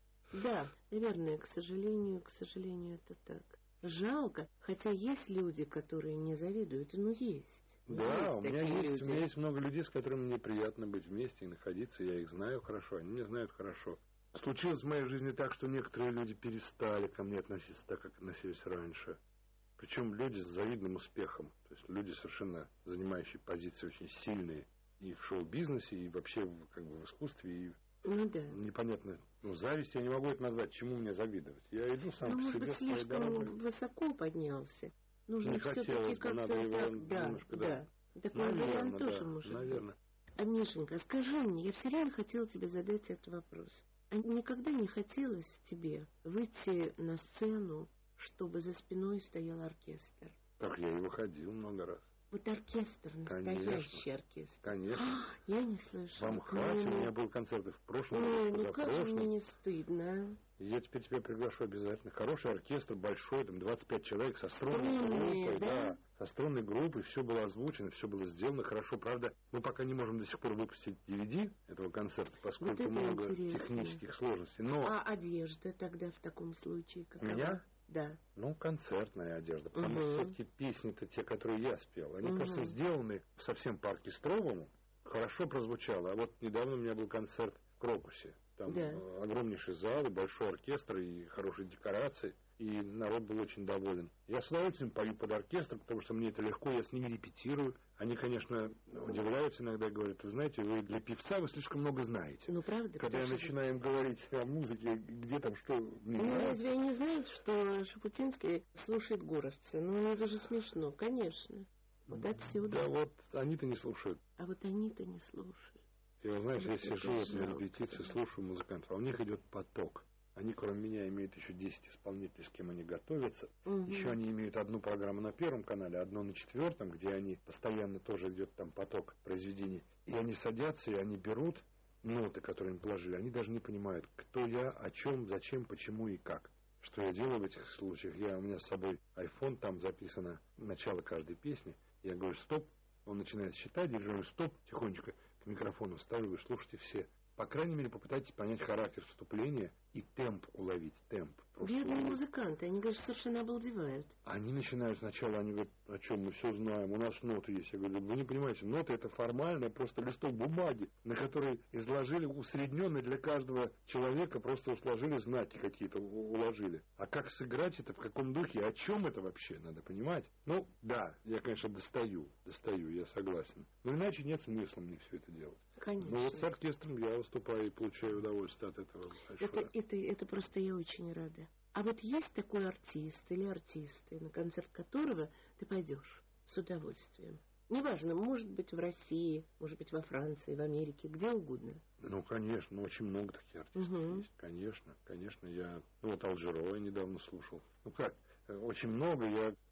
Да, наверное, к сожалению, к сожалению, это так. Жалко, хотя есть люди, которые не завидуют, но есть. Да, есть у меня есть, люди. у меня есть много людей, с которыми мне приятно быть вместе и находиться. Я их знаю хорошо, они меня знают хорошо. Случилось в моей жизни так, что некоторые люди перестали ко мне относиться так, как относились раньше. Причем люди с завидным успехом. То есть люди, совершенно занимающие позиции очень сильные и в шоу-бизнесе, и вообще в, как бы в искусстве. И ну да. Непонятно. Ну, зависть я не могу это назвать. Чему мне завидовать? Я иду сам ну, по может себе быть, своей слишком дорогой. Высоко поднялся. Нужно не все-таки как-то так. Да, немножко, да. да. Такой наверное, вариант да, тоже может наверное. быть. А, Мишенька, скажи мне, я все время хотела тебе задать этот вопрос. А никогда не хотелось тебе выйти на сцену, чтобы за спиной стоял оркестр? Так я и выходил много раз. Вот оркестр, настоящий Конечно. оркестр. Конечно. А, я не слышала. В Амхате у меня был концерт в прошлом году, ну как же мне не стыдно. Я теперь тебя приглашу обязательно. Хороший оркестр, большой, там двадцать пять человек со струнной Струнные, группой, да? да, со струнной группой, все было озвучено, все было сделано хорошо. Правда, мы пока не можем до сих пор выпустить ди ви ди этого концерта, поскольку вот много интересно. технических сложностей. Но... А одежда тогда в таком случае какова? Меня? Да. Ну, концертная одежда. Потому угу. что все-таки песни-то те, которые я спел, они угу. просто сделаны совсем по-оркестровому. Хорошо прозвучало. А вот недавно у меня был концерт в Крокусе. Там да. огромнейший зал, большой оркестр и хорошие декорации. И народ был очень доволен. Я с удовольствием пою под оркестр, потому что мне это легко, я с ними репетирую. Они, конечно, удивляются иногда, говорят, вы знаете, вы для певца вы слишком много знаете. Ну, правда. Когда я начинаю им говорить о музыке, где там что мне ну, нравится. разве они не знают, что Шапутинский слушает Горовца? Ну, это же смешно, конечно. Вот отсюда. Да вот они-то не слушают. А вот они-то не слушают. Я, знаешь, вот я сижу вот на репетиции, слушаю музыкантов, а у них идет поток. Они, кроме меня, имеют еще десять исполнителей, с кем они готовятся. Угу. Еще они имеют одну программу на первом канале, одну на четвертом, где они постоянно тоже идет там поток произведений. И они садятся, и они берут ноты, которые им положили. Они даже не понимают, кто я, о чем, зачем, почему и как. Что я делаю в этих случаях? Я, у меня с собой айфон, там записано начало каждой песни. Я говорю, стоп. Он начинает считать, я говорю, стоп, тихонечко к микрофону вставлю, говорю, слушайте все. По крайней мере, попытайтесь понять характер вступления и темп уловить, темп. Бедные музыканты, они, конечно, совершенно обалдевают. Они начинают сначала, они говорят, о чем мы все знаем, у нас ноты есть. Я говорю, вы не понимаете, ноты это формальное, просто листок бумаги, на который изложили усредненно для каждого человека, просто сложили знаки какие-то, уложили. А как сыграть это, в каком духе, о чем это вообще, надо понимать. Ну, да, я, конечно, достаю, достаю, я согласен. Но иначе нет смысла мне все это делать. Конечно. Ну вот с оркестром я выступаю и получаю удовольствие от этого. Это, это, это просто я очень рада. А вот есть такой артист или артисты, на концерт которого ты пойдешь с удовольствием? Неважно, может быть в России, может быть во Франции, в Америке, где угодно. Ну, конечно, очень много таких артистов угу. есть. Конечно, конечно, я... Ну, вот Алжирова я недавно слушал. Ну как, очень много. Я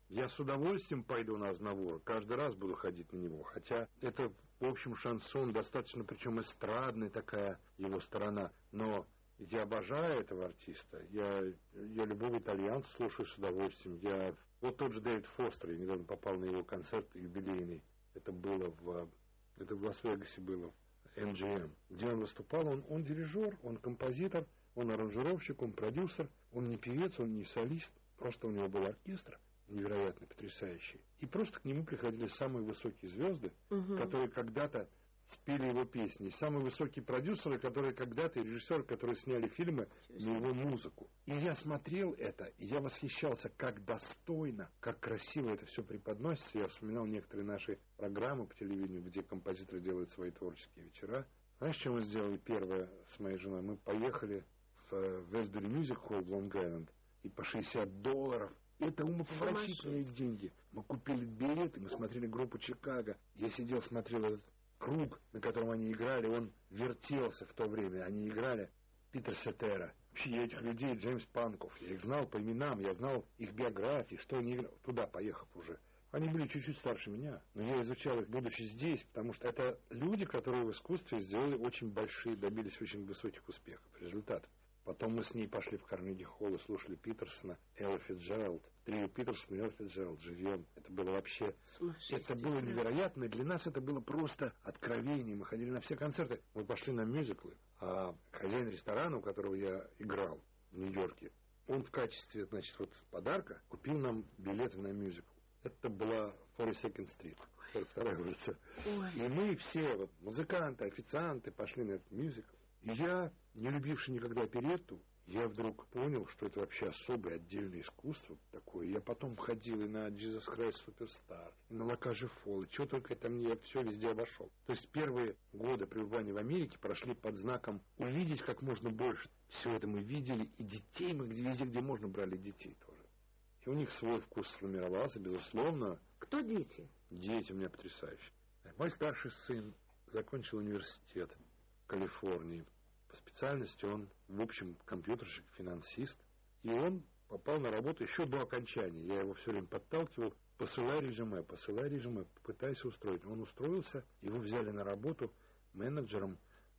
Я с удовольствием пойду на Азнавура, каждый раз буду ходить на него. Хотя это, в общем, шансон, достаточно, причем эстрадная такая его сторона. Но я обожаю этого артиста. Я, я любого итальянца слушаю с удовольствием. Я, вот тот же Дэвид Фостер, я недавно попал на его концерт юбилейный. Это было в, это в Лас-Вегасе было, в эм джи эм, где он выступал. Он, он дирижер, он композитор, он аранжировщик, он продюсер. Он не певец, он не солист. Просто у него был оркестр невероятно потрясающий. И просто к нему приходили самые высокие звезды, угу. которые когда-то спели его песни. И самые высокие продюсеры, которые когда-то, и режиссеры, которые сняли фильмы на его музыку. И я смотрел это, и я восхищался, как достойно, как красиво это все преподносится. Я вспоминал некоторые наши программы по телевидению, где композиторы делают свои творческие вечера. Знаешь, что мы сделали первое с моей женой? Мы поехали в Вестбери Мьюзик Холл в Лонг-Айленд, и по шестьдесят долларов. Это умопомрачительные деньги. Мы купили билеты, мы смотрели группу «Чикаго». Я сидел, смотрел этот круг, на котором они играли, он вертелся в то время. Они играли Питер Сетера. Вообще я этих людей, Джеймс Панков, я их знал по именам, я знал их биографии, что они играли. Туда поехав уже. Они были чуть-чуть старше меня, но я изучал их, будучи здесь, потому что это люди, которые в искусстве сделали очень большие, добились очень высоких успехов, результатов. Потом мы с ней пошли в Карнеги-холл и слушали Питерсона, Элла Фицджеральд. Трио Питерсона и Элла Фицджеральд живем. Это было вообще... Это было невероятно. И для нас это было просто откровение. Мы ходили на все концерты. Мы пошли на мюзиклы. А хозяин ресторана, у которого я играл в Нью-Йорке, он в качестве, значит, вот подарка купил нам билеты на мюзикл. Это была сорок секонд стрит, сорок вторая улица. Ой. И мы все, вот, музыканты, официанты, пошли на этот мюзикл. И я, не любивший никогда оперетту, я вдруг понял, что это вообще особое отдельное искусство такое. Я потом ходил и на Jesus Christ Superstar, и на Лакаже Фолл, и чего только это мне, я все везде обошел. То есть первые годы пребывания в Америке прошли под знаком увидеть как можно больше. Все это мы видели, и детей мы везде, где можно, брали детей тоже. И у них свой вкус сформировался, безусловно. Кто дети? Дети у меня потрясающие. Мой старший сын закончил университет в Калифорнии. По специальности он, в общем, компьютерщик, финансист. И он попал на работу еще до окончания. Я его все время подталкивал. Посылай резюме, посылай резюме, пытайся устроить. Он устроился, его взяли на работу менеджером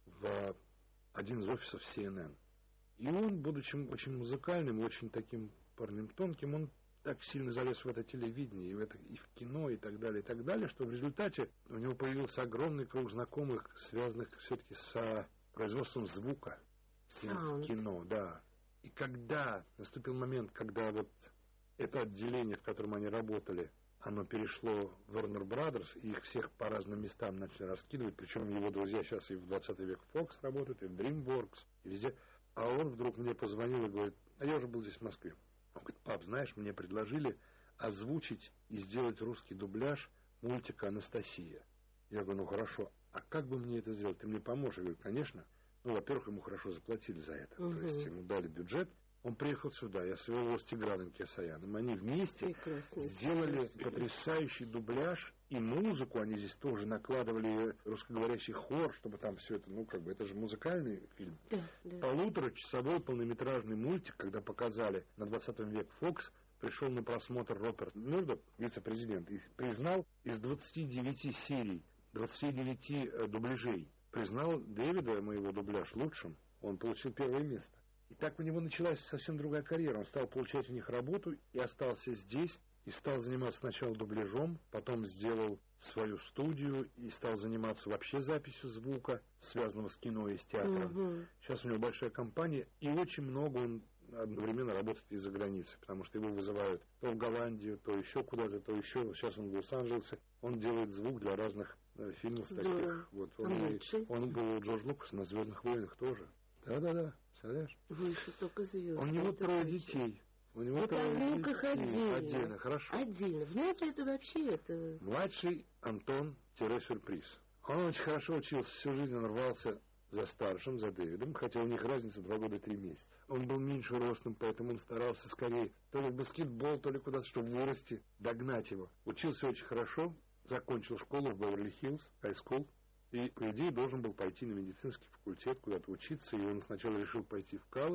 в один из офисов си эн эн. И он, будучи очень музыкальным, очень таким парнем тонким, он так сильно залез в это телевидение, и в, это, и в кино, и так далее, и так далее, что в результате у него появился огромный круг знакомых, связанных все-таки с производством звука в кино, да. И когда наступил момент, когда вот это отделение, в котором они работали, оно перешло в Warner Brothers, и их всех по разным местам начали раскидывать, причем его друзья сейчас и в двадцатый век Fox работают, и в DreamWorks, и везде. А он вдруг мне позвонил и говорит, а я уже был здесь в Москве. Он говорит, пап, знаешь, мне предложили озвучить и сделать русский дубляж мультика «Анастасия». Я говорю, ну хорошо, а как бы мне это сделать? Ты мне поможешь? Я говорю, конечно. Ну, во-первых, ему хорошо заплатили за это. Угу. То есть ему дали бюджет. Он приехал сюда, я свел с Тиграном Кирсаяном. Они вместе Прекрасно. сделали Прекрасно. потрясающий дубляж. И музыку они здесь тоже накладывали, русскоговорящий хор, чтобы там все это, ну, как бы, это же музыкальный фильм. Да, да. Полуторачасовой полнометражный мультик, когда показали на двадцатом век Фокс, пришел на просмотр Роберт Мёрдок, вице-президент, и признал из двадцати девяти серий, двадцати девяти э, дубляжей, признал Дэвида, моего дубляж, лучшим. Он получил первое место. И так у него началась совсем другая карьера. Он стал получать у них работу и остался здесь. И стал заниматься сначала дубляжом, потом сделал свою студию и стал заниматься вообще записью звука, связанного с кино и с театром. Угу. Сейчас у него большая компания, и очень много он одновременно работает из-за границы, потому что его вызывают то в Голландию, то еще куда-то, то еще. Сейчас он в Лос-Анджелесе. Он делает звук для разных э, фильмов да. таких. Вот. Он, и, он был у Джорджа Лукаса на «Звездных войнах» тоже. Да-да-да, представляешь? Выше только звезд. У него трое детей. У него это о внуках отдельно. Отдельно, хорошо. Отдельно. Внуки это вообще это... Младший Антон-сюрприз. Он очень хорошо учился, всю жизнь он рвался за старшим, за Дэвидом, хотя у них разница два года и три месяца. Он был меньше ростом, поэтому он старался скорее то ли в баскетбол, то ли куда-то, чтобы вырасти, догнать его. Учился очень хорошо, закончил школу в Беверли-Хиллз, хай-скул, и, по идее, должен был пойти на медицинский факультет, куда-то учиться, и он сначала решил пойти в колледж,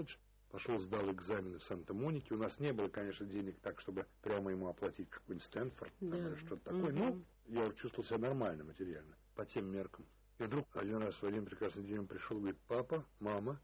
Пошел, сдал экзамены в Санта-Монике. У нас не было, конечно, денег так, чтобы прямо ему оплатить какой-нибудь Стэнфорд, да. или что-то такое. Но я уже чувствовал себя нормально материально, по тем меркам. И вдруг один раз в один прекрасный день он пришел и говорит: папа, мама,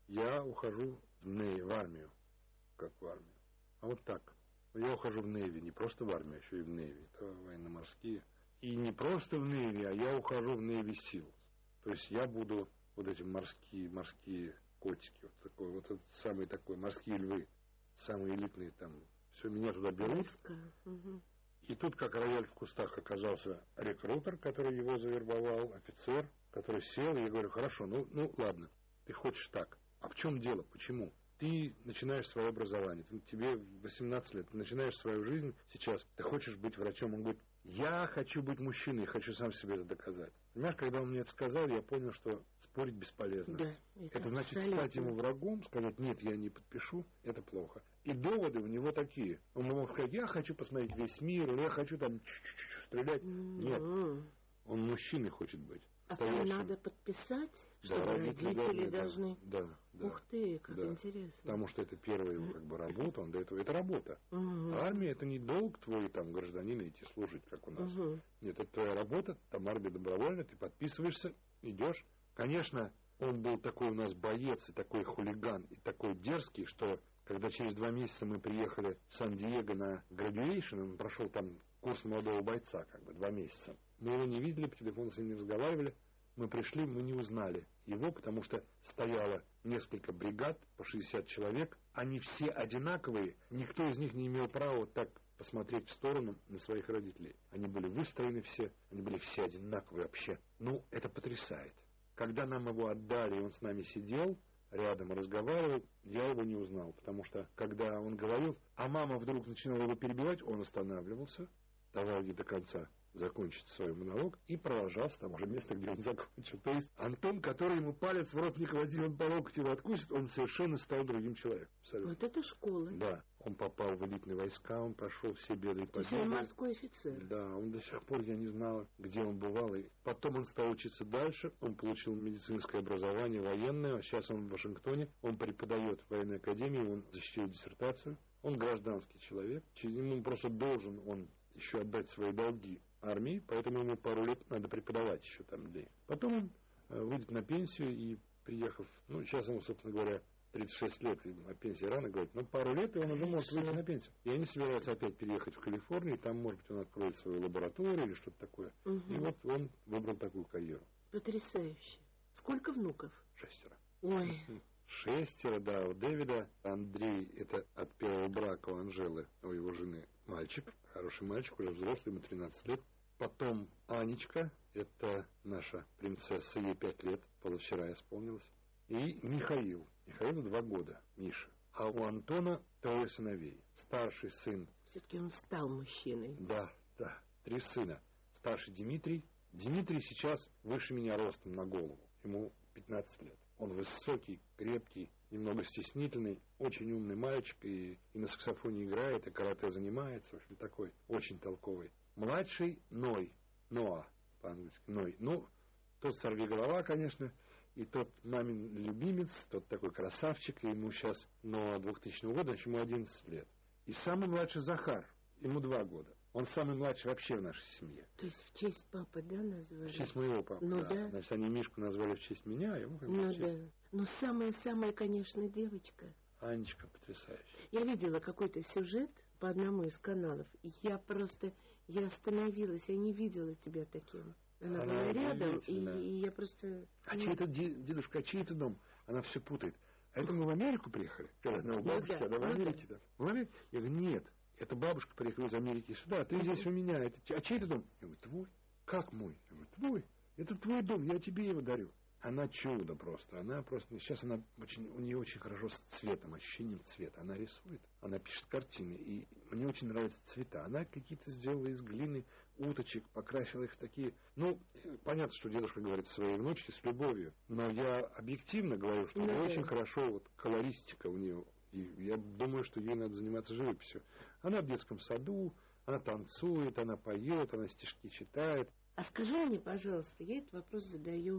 я ухожу в Ней, в армию. Как в армию? А вот так. Я ухожу в Нейви, не просто в армию, а еще и в Нейви. Это военно-морские. И не просто в Нейви, а я ухожу в Нейви Сил. То есть я буду вот эти морские, морские котики, вот такой, вот этот самый такой, морские львы, самые элитные там. Все, меня туда берут. Угу. И тут, как рояль в кустах, оказался рекрутер, который его завербовал, офицер, который сел, и я говорю: хорошо, ну, ну ладно, ты хочешь так. А в чем дело? Почему? Ты начинаешь свое образование, ты, тебе восемнадцать лет, ты начинаешь свою жизнь сейчас, ты хочешь быть врачом. Он говорит: я хочу быть мужчиной, хочу сам себе это доказать. Понимаешь, когда он мне это сказал, я понял, что спорить бесполезно. Да, это это значит абсолютно. Стать ему врагом, сказать: нет, я не подпишу, это плохо. И доводы у него такие. Он мог сказать: я хочу посмотреть весь мир, или я хочу там стрелять. Mm-hmm. Нет, он мужчиной хочет быть. А там надо подписать, что да, родители, родители должны... Да, да. Ух ты, как да. интересно. Потому что это первая его как бы работа, он до этого... Это работа. Угу. А армия — это не долг твой, там, гражданина, идти служить, как у нас. Угу. Нет, это твоя работа, там армия добровольная, ты подписываешься, идешь. Конечно, он был такой у нас боец, и такой хулиган, и такой дерзкий, что когда через два месяца мы приехали в Сан-Диего на graduation, он прошел там курс молодого бойца, как бы, два месяца. Мы его не видели, по телефону с ним не разговаривали. Мы пришли, мы не узнали его, потому что стояло несколько бригад по шестьдесят человек. Они все одинаковые. Никто из них не имел права вот так посмотреть в сторону на своих родителей. Они были выстроены все, они были все одинаковые вообще. Ну, это потрясает. Когда нам его отдали, и он с нами сидел, рядом разговаривал, я его не узнал. Потому что, когда он говорил, а мама вдруг начинала его перебивать, он останавливался, давал ей до конца закончить свой монолог и продолжал с того же места, где он закончил. То есть Антон, который ему палец в рот не кладил, он по локоть его откусит, он совершенно стал другим человеком. Абсолютно. Вот это школа. Да. Он попал в элитные войска, он прошел все беды и победы. То есть он морской офицер. Да, он до сих пор, я не знала, где он бывал. И потом он стал учиться дальше, он получил медицинское образование военное, а сейчас он в Вашингтоне, он преподает в военной академии, он защитил диссертацию. Он гражданский человек, ему просто должен он еще отдать свои долги армии, поэтому ему пару лет надо преподавать еще там где. Потом он э, выйдет на пенсию и, приехав, ну, сейчас ему, собственно говоря, тридцать шесть лет, и о пенсии рано говорить, но пару лет, и он уже может выйти на пенсию. И они собираются опять переехать в Калифорнию, там, может быть, он откроет свою лабораторию или что-то такое. Угу. И вот он выбрал такую карьеру. Потрясающе. Сколько внуков? Шестеро. Ой. Шестеро, да, у Дэвида. Андрей, это от первого брака у Анжелы, у его жены, мальчик, хороший мальчик, уже взрослый, ему тринадцать лет. Потом Анечка, это наша принцесса, ей пять лет, позавчера исполнилось. И Михаил, Михаилу два года, Миша. А у Антона трое сыновей. Старший сын... Все-таки он стал мужчиной. Да, да, три сына. Старший Дмитрий. Дмитрий сейчас выше меня ростом на голову, ему пятнадцать лет. Он высокий, крепкий, немного стеснительный, очень умный мальчик, и, и на саксофоне играет, и карате занимается, в общем, такой очень толковый. Младший Ной, Ноа, по-английски, Ной. Ну, тот сорвиголова, конечно, и тот мамин любимец, тот такой красавчик, и ему сейчас Ноа двухтысячного года, ему одиннадцать лет. И самый младший Захар, ему два года. Он самый младший вообще в нашей семье. То есть в честь папы, да, назвали? В честь моего папы, ну, да. да. Значит, они Мишку назвали в честь меня, а ему как бы ну, в честь. Да. Ну, самая-самая, конечно, девочка. Анечка потрясающая. Я видела какой-то сюжет по одному из каналов. Я просто, я остановилась, я не видела тебя таким. Она, Она была рядом, и, и я просто... А чей это дедушка, а чей это дом? Она все путает. А это мы в Америку приехали? Когда она у бабушки, ну, да. Она в Америке, да. В Америке? Я говорю, нет. Это бабушка приехала из Америки сюда, а ты здесь у меня. Это, а чей это дом? Я говорю, твой. Как мой? Я говорю, твой. Это твой дом, я тебе его дарю. Она чудо просто. Она просто... Сейчас она очень... У нее очень хорошо с цветом, ощущением цвета. Она рисует, она пишет картины. И мне очень нравятся цвета. Она какие-то сделала из глины уточек, покрасила их в такие... Ну, понятно, что дедушка говорит своей внучке с любовью. Но я объективно говорю, что mm-hmm. очень хорошо вот колористика у нее. И я думаю, что ей надо заниматься живописью. Она в детском саду, она танцует, она поет, она стишки читает. А скажи мне, пожалуйста, я этот вопрос задаю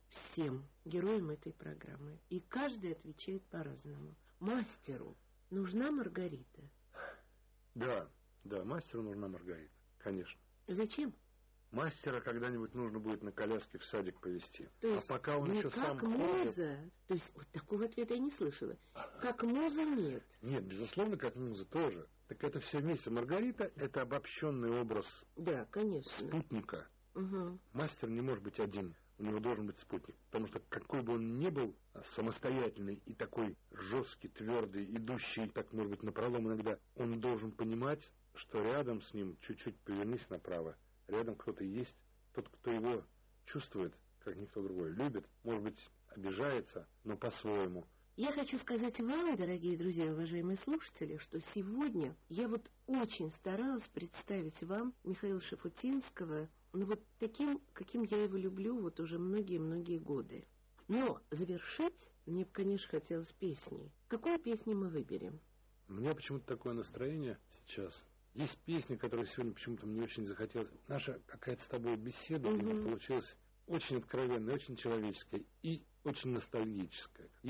всем героям этой программы. И каждый отвечает по-разному. Мастеру нужна Маргарита? Да, да, мастеру нужна Маргарита, конечно. Зачем? Мастера когда-нибудь нужно будет на коляске в садик повезти. То есть, а пока он не еще как сам муза, ходит... то есть вот такого ответа я не слышала. Как муза нет. Нет, безусловно, как муза тоже. Так это все вместе. Маргарита — это обобщенный образ да, конечно. спутника. Угу. Мастер не может быть один. У него должен быть спутник. Потому что какой бы он ни был самостоятельный и такой жесткий, твердый, идущий, так, может быть, напролом иногда, он должен понимать, что рядом с ним, чуть-чуть повернись направо, рядом кто-то есть, тот, кто его чувствует, как никто другой, любит, может быть, обижается, но по-своему. Я хочу сказать вам, дорогие друзья, уважаемые слушатели, что сегодня я вот очень старалась представить вам Михаила Шафутинского, ну вот таким, каким я его люблю вот уже многие-многие годы. Но завершить мне, конечно, хотелось песней. Какую песню мы выберем? У меня почему-то такое настроение сейчас. Есть песня, которую сегодня почему-то мне очень захотелось. Наша какая-то с тобой беседа угу. получилась очень откровенная, очень человеческая и очень ностальгическая.